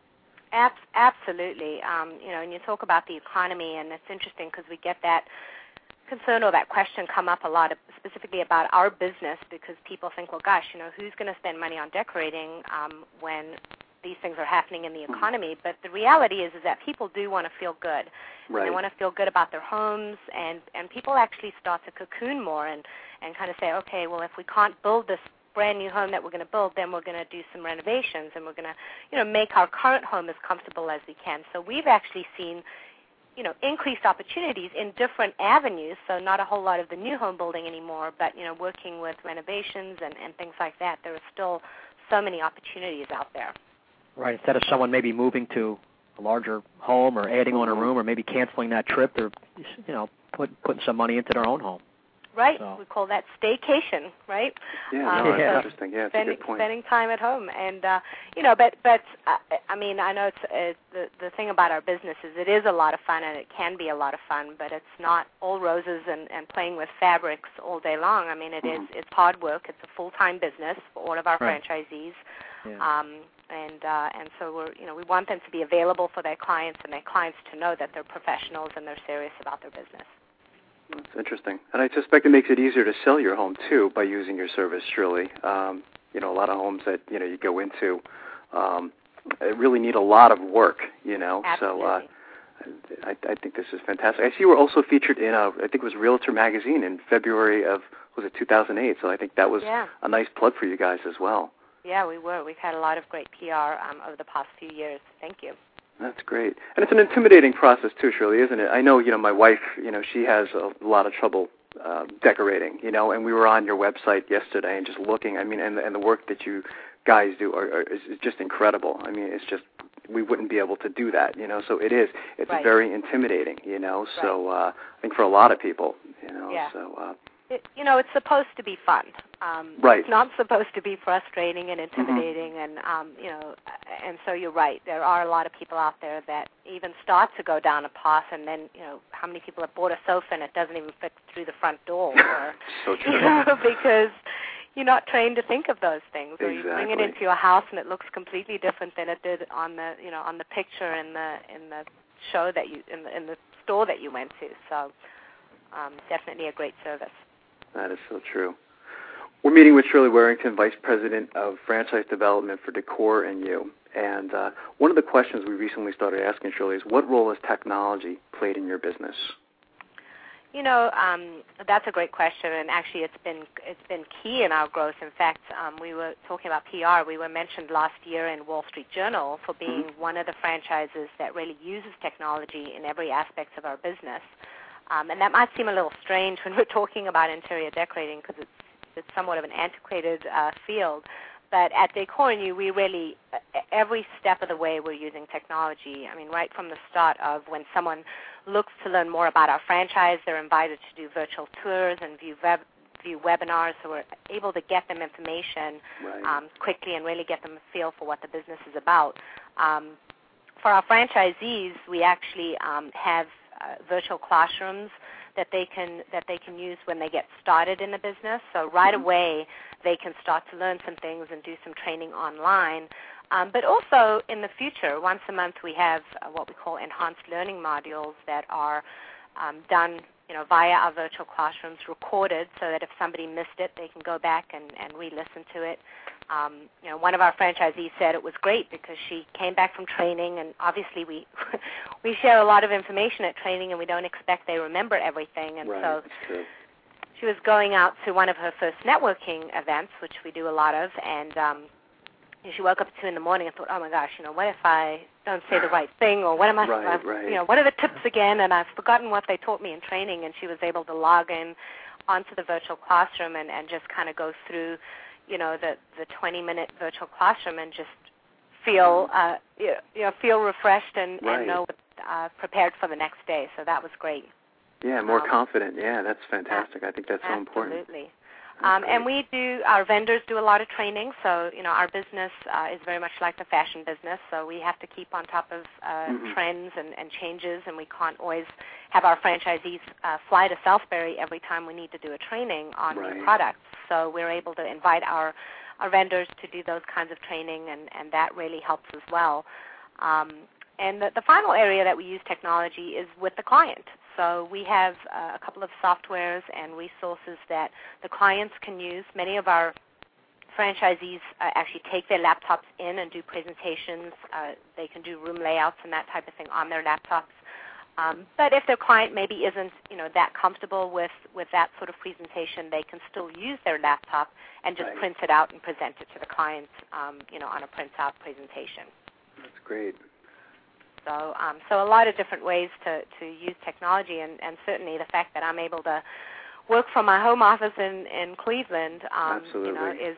Absolutely. Um, you know, and you talk about the economy, and it's interesting because we get that concern or that question come up a lot, specifically about our business, because people think, well, gosh, you know, who's going to spend money on decorating um, when these things are happening in the economy? But the reality is, is that people do want to feel good. Right. And they want to feel good about their homes, and, and people actually start to cocoon more and, and kind of say, okay, well, if we can't build this brand new home that we're going to build, then we're going to do some renovations, and we're going to, you know, make our current home as comfortable as we can. So we've actually seen, you know, increased opportunities in different avenues. So not a whole lot of the new home building anymore, but, you know, working with renovations and, and things like that. There are still so many opportunities out there. Right. Instead of someone maybe moving to a larger home or adding on a room or maybe canceling that trip, they're, you know, put, putting some money into their own home. Right. So. We call that staycation, right? Yeah, um, no, that's yeah. interesting. Yeah, it's spending, a good point. spending time at home, and uh, you know, but but uh, I mean, I know it's uh, the the thing about our business is it is a lot of fun, and it can be a lot of fun, but it's not all roses and, and playing with fabrics all day long. I mean, it mm-hmm. is it's hard work. It's a full time business for all of our right. franchisees, yeah. um, and uh, and so we're you know we want them to be available for their clients, and their clients to know that they're professionals and they're serious about their business. That's interesting. And I suspect it makes it easier to sell your home, too, by using your service, surely. Um, you know, a lot of homes that, you know, you go into um, really need a lot of work, you know. Absolutely. So uh, I, I think this is fantastic. I see you were also featured in, a, I think it was Realtor Magazine in February of, was it two thousand eight? So I think that was yeah. a nice plug for you guys as well. Yeah, we were. We've had a lot of great P R um, over the past few years. Thank you. That's great. And it's an intimidating process, too, Shirley, isn't it? I know, you know, my wife, you know, she has a lot of trouble uh, decorating, you know, and we were on your website yesterday and just looking. I mean, and, and the work that you guys do are, are, is, is just incredible. I mean, it's just, we wouldn't be able to do that, you know, so it is. It's right. very intimidating, you know, right. so uh, I think for a lot of people, you know, yeah. so... Uh, It, you know, it's supposed to be fun. Um, right. It's not supposed to be frustrating and intimidating, mm-hmm. and um, you know, and so you're right. There are a lot of people out there that even start to go down a path, and then you know, how many people have bought a sofa and it doesn't even fit through the front door, or so true. You know, because you're not trained to think of those things, or exactly. you bring it into your house and it looks completely different than it did on the you know on the picture in the in the show that you in the, in the store that you went to. So um, definitely a great service. That is so true. We're meeting with Shirley Warrington, Vice President of Franchise Development for Decor and You. And uh, one of the questions we recently started asking Shirley is, what role has technology played in your business? You know, um, that's a great question, and actually it's been it's been key in our growth. In fact, um, we were talking about P R. We were mentioned last year in Wall Street Journal for being mm-hmm. one of the franchises that really uses technology in every aspect of our business. Um, and that might seem a little strange when we're talking about interior decorating because it's, it's somewhat of an antiquated uh, field. But at Decor and You, we really, every step of the way, we're using technology. I mean, right from the start of when someone looks to learn more about our franchise, they're invited to do virtual tours and view, web, view webinars, so we're able to get them information right. um, quickly and really get them a feel for what the business is about. Um, for our franchisees, we actually um, have Uh, virtual classrooms that they can that they can use when they get started in the business. So right mm-hmm. away they can start to learn some things and do some training online. Um, but also in the future, once a month we have uh, what we call enhanced learning modules that are um, done you know via our virtual classrooms, recorded, so that if somebody missed it, they can go back and, and re-listen to it. Um, you know, one of our franchisees said it was great because she came back from training, and obviously we we share a lot of information at training, and we don't expect they remember everything. And right, so that's true. She was going out to one of her first networking events, which we do a lot of, and um, she woke up at two in the morning and thought, "Oh my gosh, you know, what if I don't say the right thing, or what am I, right, right. you know, what are the tips again?" And I've forgotten what they taught me in training, and she was able to log in onto the virtual classroom and, and just kind of go through. You know, the the twenty minute virtual classroom and just feel uh, you know feel refreshed and, right. and know uh, prepared for the next day. So that was great. Yeah, more um, confident. Yeah, that's fantastic. I think that's so important. Absolutely. Um, and we do, our vendors do a lot of training, so, you know, our business uh, is very much like the fashion business, so we have to keep on top of uh, mm-hmm. trends and, and changes, and we can't always have our franchisees uh, fly to Salisbury every time we need to do a training on right. new products. So we're able to invite our, our vendors to do those kinds of training, and, and that really helps as well. Um, and the, the final area that we use technology is with the client. So we have uh, a couple of softwares and resources that the clients can use. Many of our franchisees uh, actually take their laptops in and do presentations. Uh, they can do room layouts and that type of thing on their laptops. Um, but if their client maybe isn't, you know, that comfortable with, with that sort of presentation, they can still use their laptop and just right. print it out and present it to the clients, um, you know, on a print-out presentation. That's great. So, um, so a lot of different ways to, to use technology, and, and certainly the fact that I'm able to work from my home office in, in Cleveland, um, Absolutely. you know, is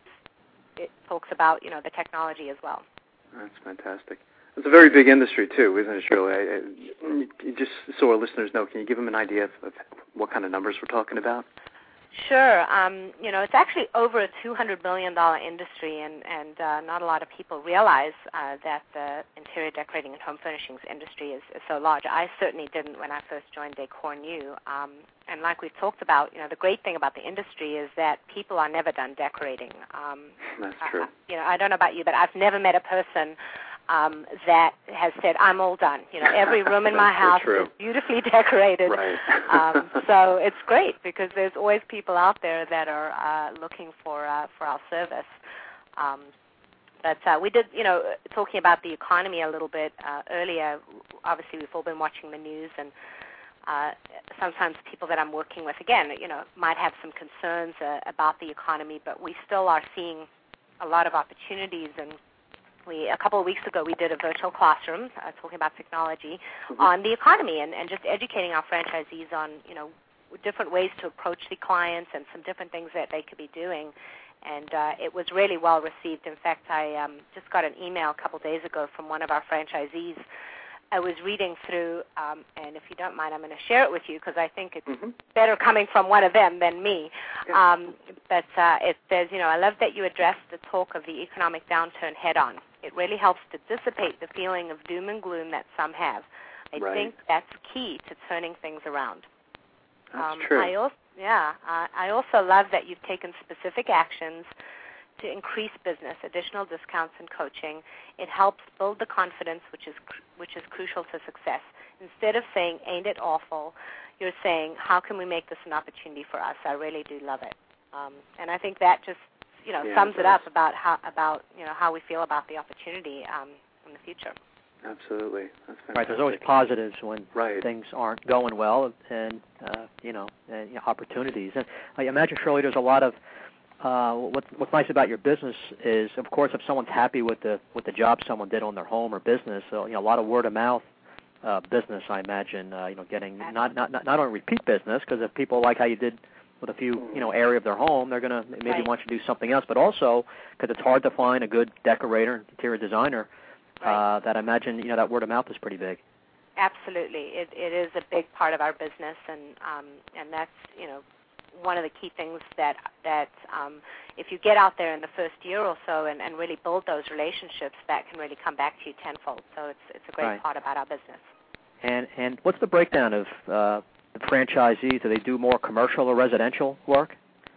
it talks about, you know, the technology as well. That's fantastic. It's a very big industry too, isn't it, Shirley? I, I, just so our listeners know, can you give them an idea of, of what kind of numbers we're talking about? Sure. Um, you know, it's actually over a two hundred billion dollars industry, and, and uh, not a lot of people realize uh, that the interior decorating and home furnishings industry is, is so large. I certainly didn't when I first joined Decor New. Um, and like we've talked about, you know, the great thing about the industry is that people are never done decorating. Um, That's true. I, you know, I don't know about you, but I've never met a person Um, that has said, I'm all done. You know, every room in my house true. is beautifully decorated. Right. um, so it's great because there's always people out there that are uh, looking for uh, for our service. Um, but uh, we did, you know, talking about the economy a little bit uh, earlier, obviously we've all been watching the news, and uh, sometimes people that I'm working with, again, you know, might have some concerns uh, about the economy, but we still are seeing a lot of opportunities. And We, a couple of weeks ago, we did a virtual classroom uh, talking about technology mm-hmm. on the economy, and, and just educating our franchisees on, you know, different ways to approach the clients and some different things that they could be doing. And uh, it was really well received. In fact, I um, just got an email a couple days ago from one of our franchisees. I was reading through, um, and if you don't mind, I'm going to share it with you because I think it's mm-hmm. better coming from one of them than me. Yeah. Um, but uh, it says, you know, I love that you addressed the talk of the economic downturn head-on. It really helps to dissipate the feeling of doom and gloom that some have. I right. think that's key to turning things around. That's um, true. I also, yeah, uh, I also love that you've taken specific actions to increase business, additional discounts and coaching. It helps build the confidence, which is cr- which is crucial to success. Instead of saying, ain't it awful, you're saying, how can we make this an opportunity for us? I really do love it. Um, and I think that just, you know, yeah, sums it, it up about how, about, you know, how we feel about the opportunity um, in the future. Absolutely. That's fantastic. Right, there's always positives when right. things aren't going well, and, uh, you know, and, you know, opportunities. And I imagine, Shirley, there's a lot of Uh, what, what's nice about your business is, of course, if someone's happy with the with the job someone did on their home or business, so, you know, a lot of word of mouth uh, business. I imagine, uh, you know, getting not not not only repeat business, because if people like how you did with a few, you know, area of their home, they're gonna maybe right. want you to do something else. But also, because it's hard to find a good decorator, interior designer, uh, right. that I imagine, you know, that word of mouth is pretty big. Absolutely, it it is a big part of our business, and um, and that's, you know, one of the key things that that um, if you get out there in the first year or so and, and really build those relationships, that can really come back to you tenfold. So it's it's a great right. part about our business. And and what's the breakdown of uh, the franchisees? Do they do more commercial or residential work?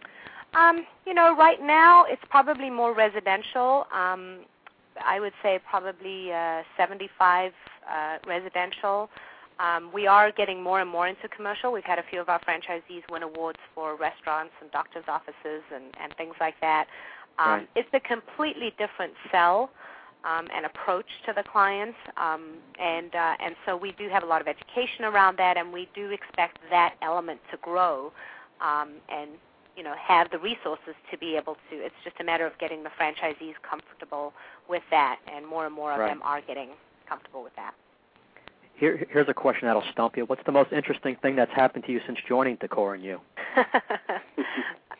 Um, you know, right now it's probably more residential. Um, I would say probably uh, seventy-five uh, residential. Um, we are getting more and more into commercial. We've had a few of our franchisees win awards for restaurants and doctors' offices and, and things like that. Um, right. It's a completely different sell um, and approach to the clients, um, and uh, and so we do have a lot of education around that, and we do expect that element to grow um, and, you know, have the resources to be able to. It's just a matter of getting the franchisees comfortable with that, and more and more of right. them are getting comfortable with that. Here, here's a question that'll stump you. What's the most interesting thing that's happened to you since joining Decor and You?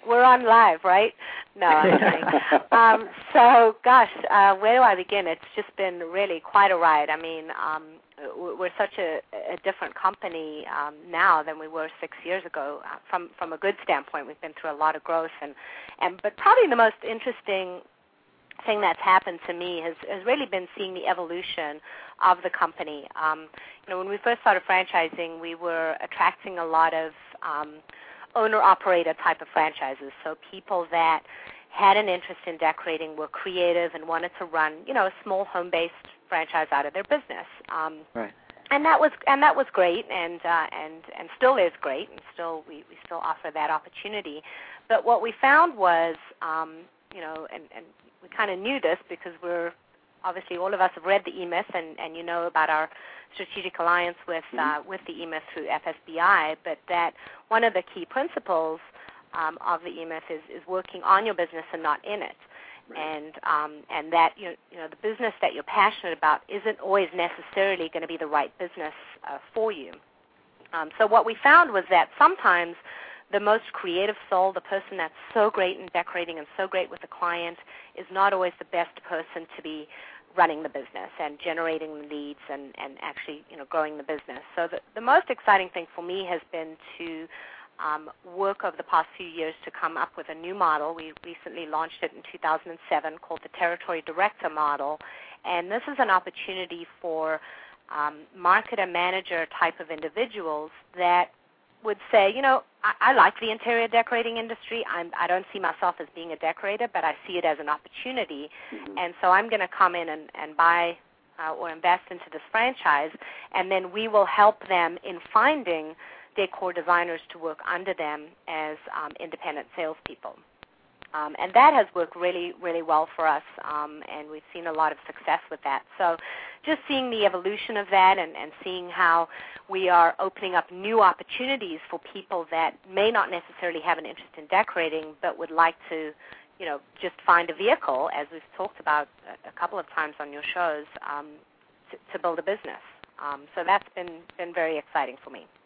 we're on live, right? No, I'm kidding. um, so, gosh, uh, where do I begin? It's just been really quite a ride. I mean, um, we're such a, a different company um, now than we were six years ago. Uh, from from a good standpoint, we've been through a lot of growth, and, and but probably the most interesting thing that's happened to me has, has really been seeing the evolution of the company. Um, you know, when we first started franchising, we were attracting a lot of um, owner-operator type of franchises, so people that had an interest in decorating, were creative, and wanted to run, you know, a small home-based franchise out of their business. Um, right. And that was and that was great, and uh, and and still is great, and still we, we still offer that opportunity. But what we found was, um, you know, and, and we kind of knew this because we're obviously all of us have read the E-Myth, and, and you know about our strategic alliance with uh, with the E-Myth through F S B I, but that one of the key principles um, of the E-Myth is, is working on your business and not in it. Right. And um, and that you know, you know the business that you're passionate about isn't always necessarily going to be the right business uh, for you. Um, so what we found was that sometimes the most creative soul, the person that's so great in decorating and so great with the client, is not always the best person to be running the business and generating the leads and, and actually you know growing the business. So the, the most exciting thing for me has been to Um, work over the past few years to come up with a new model. We recently launched it in two thousand seven called the Territory Director Model, and this is an opportunity for um, marketer, manager type of individuals that would say, you know, I, I like the interior decorating industry. I'm, I don't see myself as being a decorator, but I see it as an opportunity, mm-hmm. and so I'm going to come in and, and buy uh, or invest into this franchise, and then we will help them in finding decor designers to work under them as um, independent salespeople. Um, and that has worked really, really well for us, um, and we've seen a lot of success with that. So just seeing the evolution of that and, and seeing how we are opening up new opportunities for people that may not necessarily have an interest in decorating but would like to, you know, just find a vehicle, as we've talked about a, a couple of times on your shows, um, to, to build a business. Um, so that's been, been very exciting for me.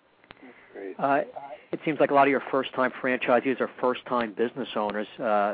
Uh, it seems like a lot of your first-time franchisees are first-time business owners, uh,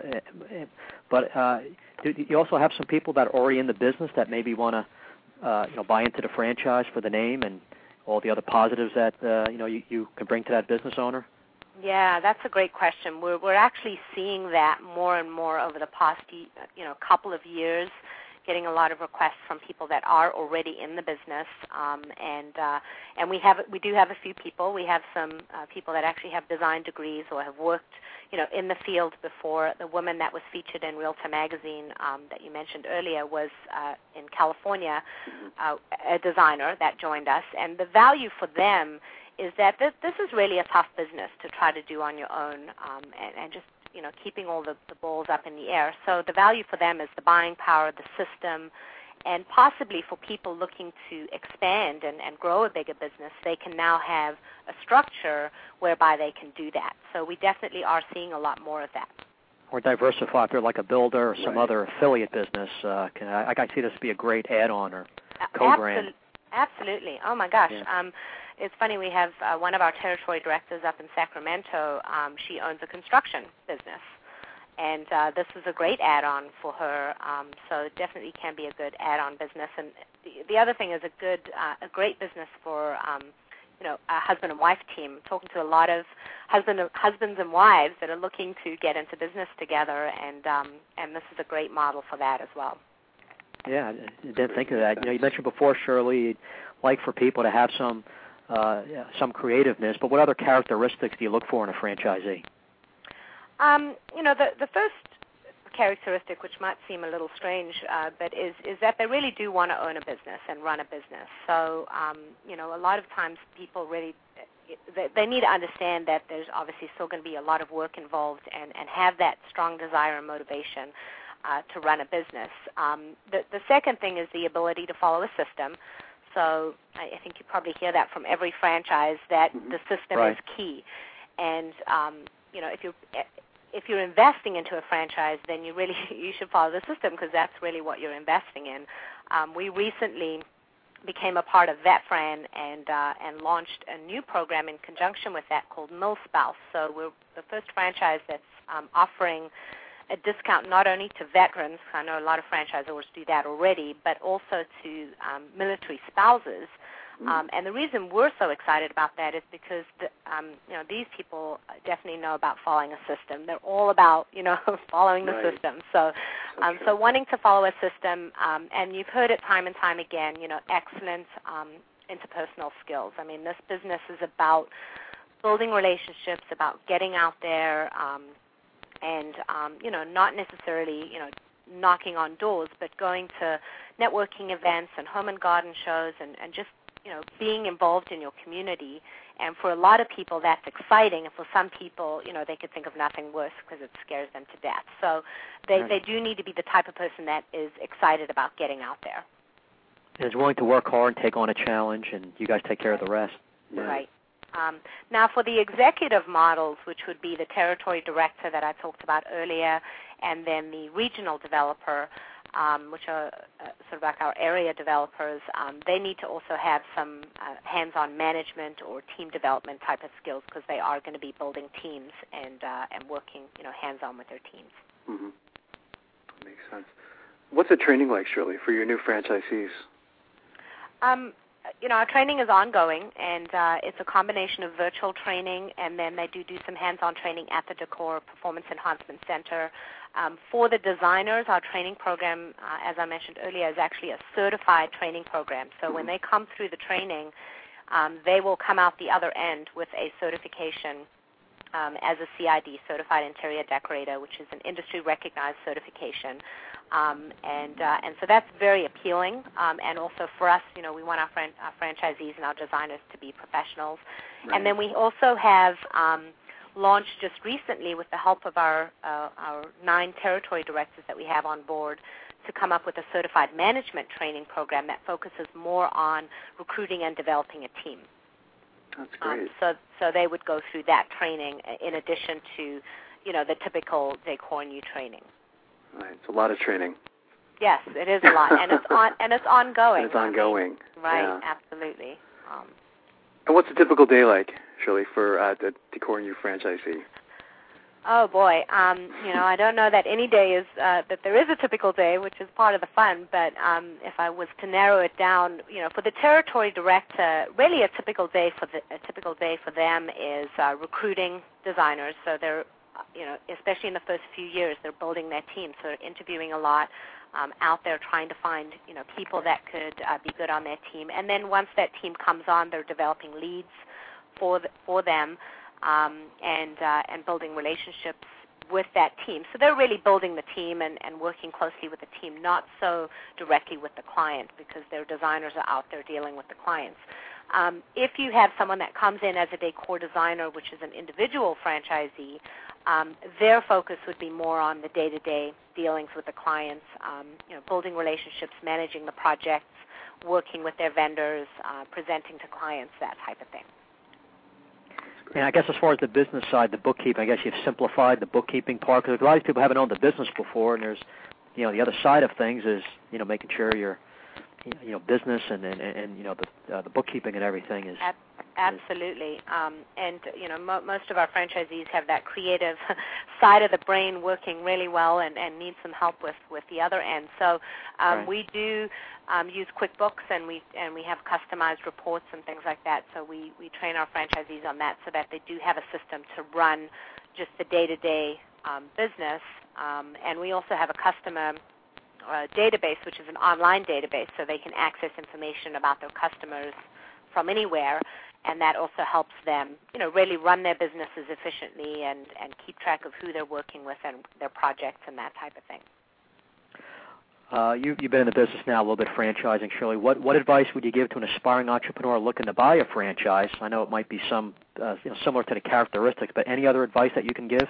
but uh, do you also have some people that are already in the business that maybe want to, uh, you know, buy into the franchise for the name and all the other positives that uh, you know you, you can bring to that business owner? Yeah, that's a great question. We're we're actually seeing that more and more over the past you know couple of years. Getting a lot of requests from people that are already in the business, um, and uh, and we have we do have a few people. We have some uh, people that actually have design degrees or have worked, you know, in the field before. The woman that was featured in Realtor Magazine um, that you mentioned earlier was uh, in California, uh, a designer that joined us, and the value for them is that this, this is really a tough business to try to do on your own, um, and, and just you know, keeping all the, the balls up in the air. So the value for them is the buying power, the system, and possibly for people looking to expand and, and grow a bigger business, they can now have a structure whereby they can do that. So we definitely are seeing a lot more of that. Or diversify if they're like a builder or some right. other affiliate business. Uh, can I, I can see this be a great add-on or co-brand. Absolutely. Absolutely. Oh, my gosh. Yeah. Um, it's funny, we have uh, one of our territory directors up in Sacramento. Um, she owns a construction business, and uh, this is a great add-on for her, um, so it definitely can be a good add-on business. And the, the other thing is a good, uh, a great business for, um, you know, a husband and wife team. I'm talking to a lot of husband, husbands and wives that are looking to get into business together, and um, and this is a great model for that as well. Yeah, I didn't think of that. You know, you mentioned before, Shirley, you'd like for people to have some uh, yeah, some creativeness, but what other characteristics do you look for in a franchisee? Um, you know, the the first characteristic, which might seem a little strange, uh, but is is that they really do want to own a business and run a business. So, um, you know, a lot of times people really they, they need to understand that there's obviously still going to be a lot of work involved, and, and have that strong desire and motivation uh, to run a business. Um, the the second thing is the ability to follow a system. So I think you probably hear that from every franchise, that mm-hmm. the system right. is key. And um, you know, if you're if you're investing into a franchise, then you really you should follow the system, because that's really what you're investing in. Um, we recently became a part of VetFran and uh, and launched a new program in conjunction with that called MilSpouse. So we're the first franchise that's um, offering a discount not only to veterans, I know a lot of franchisors do that already, but also to um, military spouses. Um, and the reason we're so excited about that is because the, um, you know these people definitely know about following a system. They're all about you know following the Right. system. So, um, so, so wanting to follow a system, um, and you've heard it time and time again. You know, excellent um, interpersonal skills. I mean, this business is about building relationships, about getting out there, um, and um, you know, not necessarily you know knocking on doors, but going to networking events and home and garden shows, and, and just you know, being involved in your community. And for a lot of people, that's exciting. And for some people, you know, they could think of nothing worse because it scares them to death. So they, Right. they do need to be the type of person that is excited about getting out there. And is willing to work hard and take on a challenge, and you guys take care of the rest. Yeah. Right. Um, now, for the executive models, which would be the territory director that I talked about earlier, and then the regional developer, Um, which are uh, sort of like our area developers, um, they need to also have some uh, hands-on management or team development type of skills because they are going to be building teams and uh, and working, you know, hands-on with their teams. Mm-hmm. Makes sense. What's the training like, Shirley, for your new franchisees? Um, you know, our training is ongoing, and uh, it's a combination of virtual training, and then they do do some hands-on training at the Decor Performance Enhancement Center. Um, for the designers, our training program, uh, as I mentioned earlier, is actually a certified training program. So when they come through the training, um, they will come out the other end with a certification um, as a C I D, Certified Interior Decorator, which is an industry-recognized certification. Um, and uh, and so that's very appealing. Um, and also for us, you know, we want our, fran- our franchisees and our designers to be professionals. Right. And then we also have um, launched just recently, with the help of our uh, our nine territory directors that we have on board, to come up with a certified management training program that focuses more on recruiting and developing a team. That's great. Um, so so they would go through that training in addition to, you know, the typical Decor New training. Right. It's a lot of training. Yes, it is a lot, and it's on and it's ongoing. And it's ongoing. I mean, right, Yeah. absolutely. Um, And what's a typical day like, Shirley, for uh, the Decor New franchisee? Oh boy, um, you know, I don't know that any day is uh, that there is a typical day, which is part of the fun. But um, if I was to narrow it down, you know, for the territory director, really a typical day for the, a typical day for them is uh, recruiting designers. So they're, you know, especially in the first few years, they're building their team, so they're interviewing a lot, um, out there trying to find, you know, people that could uh, be good on their team. And then once that team comes on, they're developing leads for the, for them. Um, and uh, and building relationships with that team. So they're really building the team and, and working closely with the team, not so directly with the client, because their designers are out there dealing with the clients. Um, if you have someone that comes in as a decor designer, which is an individual franchisee, um, their focus would be more on the day-to-day dealings with the clients, um, you know, building relationships, managing the projects, working with their vendors, uh, presenting to clients, that type of thing. And I guess as far as the business side, the bookkeeping, I guess you've simplified the bookkeeping part, because a lot of people haven't owned the business before, and there's, you know, the other side of things is, you know, making sure your, you know, business and, and, and you know, the, uh, the bookkeeping and everything is. Ab- absolutely. Um, and, you know, mo- most of our franchisees have that creative side of the brain working really well and, and need some help with, with the other end. So um, Right. we do um, use QuickBooks, and we and we have customized reports and things like that. So we, we train our franchisees on that so that they do have a system to run just the day-to-day um, business. Um, and we also have a customer uh, database, which is an online database, so they can access information about their customers from anywhere. And that also helps them, you know, really run their businesses efficiently and, and keep track of who they're working with and their projects and that type of thing. Uh, you, you've been in the business now a little bit, franchising, Shirley. What what advice would you give to an aspiring entrepreneur looking to buy a franchise? I know it might be some uh, you know, similar to the characteristics, but any other advice that you can give?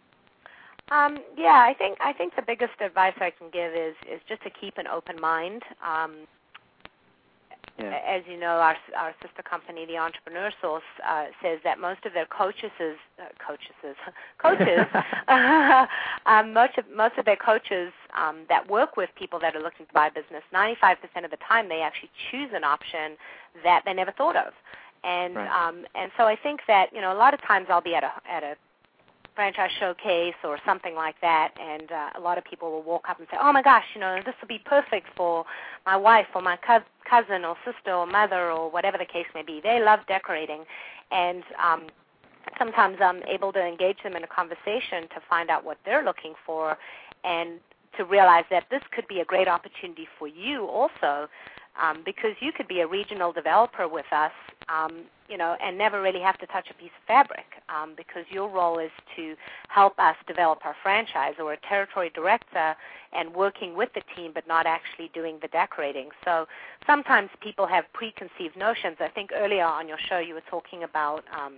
Um, yeah, I think I think the biggest advice I can give is is just to keep an open mind. Um, yeah. as you know, our our sister company, the Entrepreneur Source, uh, says that most of their coaches, uh, coaches, coaches, uh, um, most of most of their coaches um, that work with people that are looking to buy business, ninety-five percent of the time they actually choose an option that they never thought of, and right. um, and so I think that you know a lot of times I'll be at a at a franchise showcase or something like that, and uh, a lot of people will walk up and say, oh my gosh, you know, this will be perfect for my wife or my co- cousin or sister or mother or whatever the case may be. They love decorating, and um, sometimes I'm able to engage them in a conversation to find out what they're looking for and to realize that this could be a great opportunity for you also, um, because you could be a regional developer with us, um, you know, and never really have to touch a piece of fabric, um, because your role is to help us develop our franchise, or a territory director and working with the team but not actually doing the decorating. So sometimes people have preconceived notions. I think earlier on your show you were talking about um,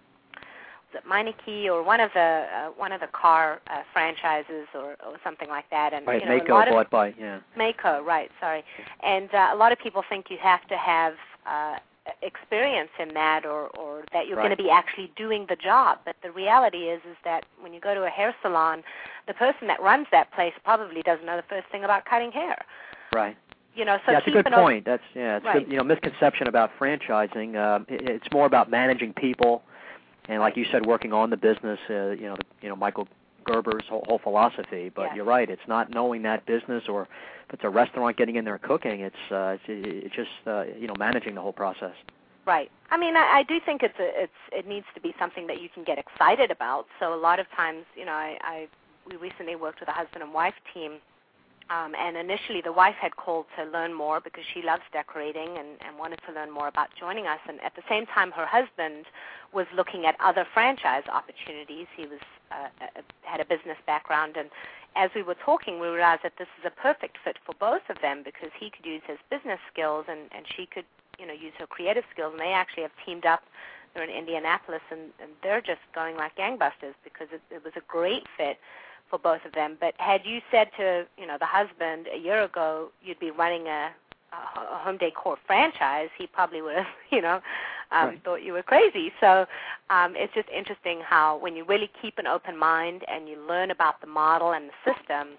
was it Meineke or one of the uh, one of the car uh, franchises or, or something like that. And right, you know, Maaco a lot bought of, by, yeah. Maaco, right, sorry. And uh, a lot of people think you have to have uh, experience in that, or, or that you're right. going to be actually doing the job. But the reality is is that when you go to a hair salon, the person that runs that place probably doesn't know the first thing about cutting hair. Right. You know, so yeah, it's a good an point. That's yeah, it's right. good, you know, misconception about franchising. Uh, it, it's more about managing people, and like you said, working on the business. Uh, you know, the, you know, Michael Gerber's whole, whole philosophy. But yes. you're right. It's not knowing that business, or if it's a restaurant, getting in there and cooking. It's uh, it's, it's just uh, you know, managing the whole process. Right. I mean, I, I do think it's a, it's it needs to be something that you can get excited about. So a lot of times, you know, I, I we recently worked with a husband and wife team, um, and initially the wife had called to learn more because she loves decorating and, and wanted to learn more about joining us. And at the same time, her husband was looking at other franchise opportunities. He was uh, had a business background, and as we were talking, we realized that this is a perfect fit for both of them because he could use his business skills and, and she could, you know, use her creative skills. And they actually have teamed up. They're in Indianapolis, and, and they're just going like gangbusters because it, it was a great fit for both of them. But had you said to, you know, the husband a year ago you'd be running a, a home decor franchise, he probably would have, you know, um, right. thought you were crazy. So um, it's just interesting how when you really keep an open mind and you learn about the model and the system,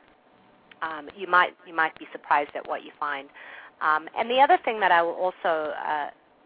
um, you might you might be surprised at what you find. Um, and the other thing that I will also uh,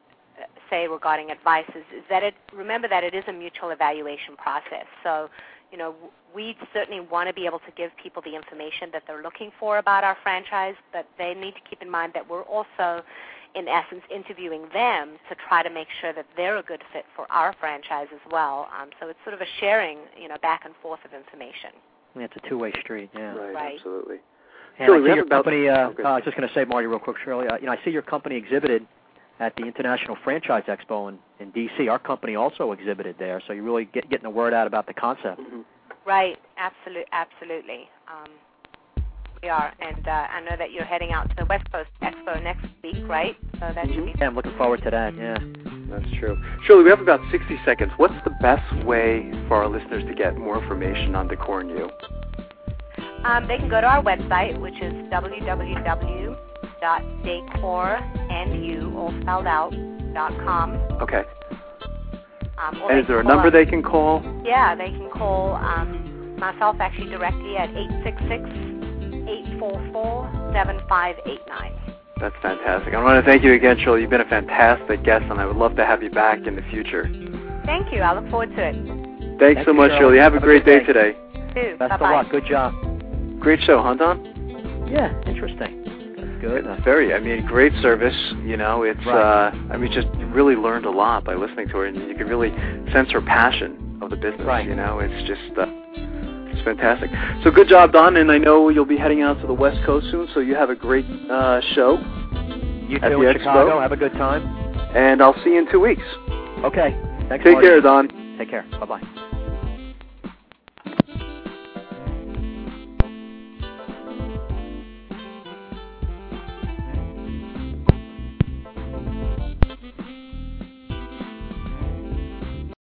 say regarding advice is, is that it remember that it is a mutual evaluation process. So, you know, we certainly want to be able to give people the information that they're looking for about our franchise, but they need to keep in mind that we're also, in essence, interviewing them to try to make sure that they're a good fit for our franchise as well. Um, so it's sort of a sharing, you know, back and forth of information. Yeah, it's a two-way street. Yeah. Right, right. absolutely. And Shirley, I we see have your about, company. Uh, okay. uh, I was just going to say, Marty, real quick, Shirley. Uh, you know, I see your company exhibited at the International Franchise Expo in, in D C Our company also exhibited there, so you're really get, getting the word out about the concept. Mm-hmm. Right, absolutely, absolutely. Um, we are, and uh, I know that you're heading out to the West Coast Expo next week, right? So that should be. Yeah, I'm looking forward to that. Yeah, that's true. Shirley, we have about sixty seconds. What's the best way for our listeners to get more information on Decor and You? Um, they can go to our website, which is w w w dot decor and you, all spelled out, dot com. Okay. Um, and is there a number up. they can call? Yeah, they can call um, myself actually directly at eight six six, eight four four, seven five eight nine. That's fantastic. I want to thank you again, Shirley. You've been a fantastic guest, and I would love to have you back in the future. Thank you. I look forward to it. Thanks Thank so you, much, Shirley. Have, have a great day, day today. Too. Best Bye-bye. of luck. Good job. Great show, huh, Don? Yeah, interesting. That's good. It's very, I mean, great service. You know, it's, right. uh, I mean, just really learned a lot by listening to her, and you can really sense her passion of the business. Right. You know, it's just, uh, it's fantastic. So good job, Don, and I know you'll be heading out to the West Coast soon, so you have a great uh, show. You at too the in Expo. Chicago. Have a good time. And I'll see you in two weeks. Okay. Thanks, Take Marty. care, Don. Take care. Bye-bye.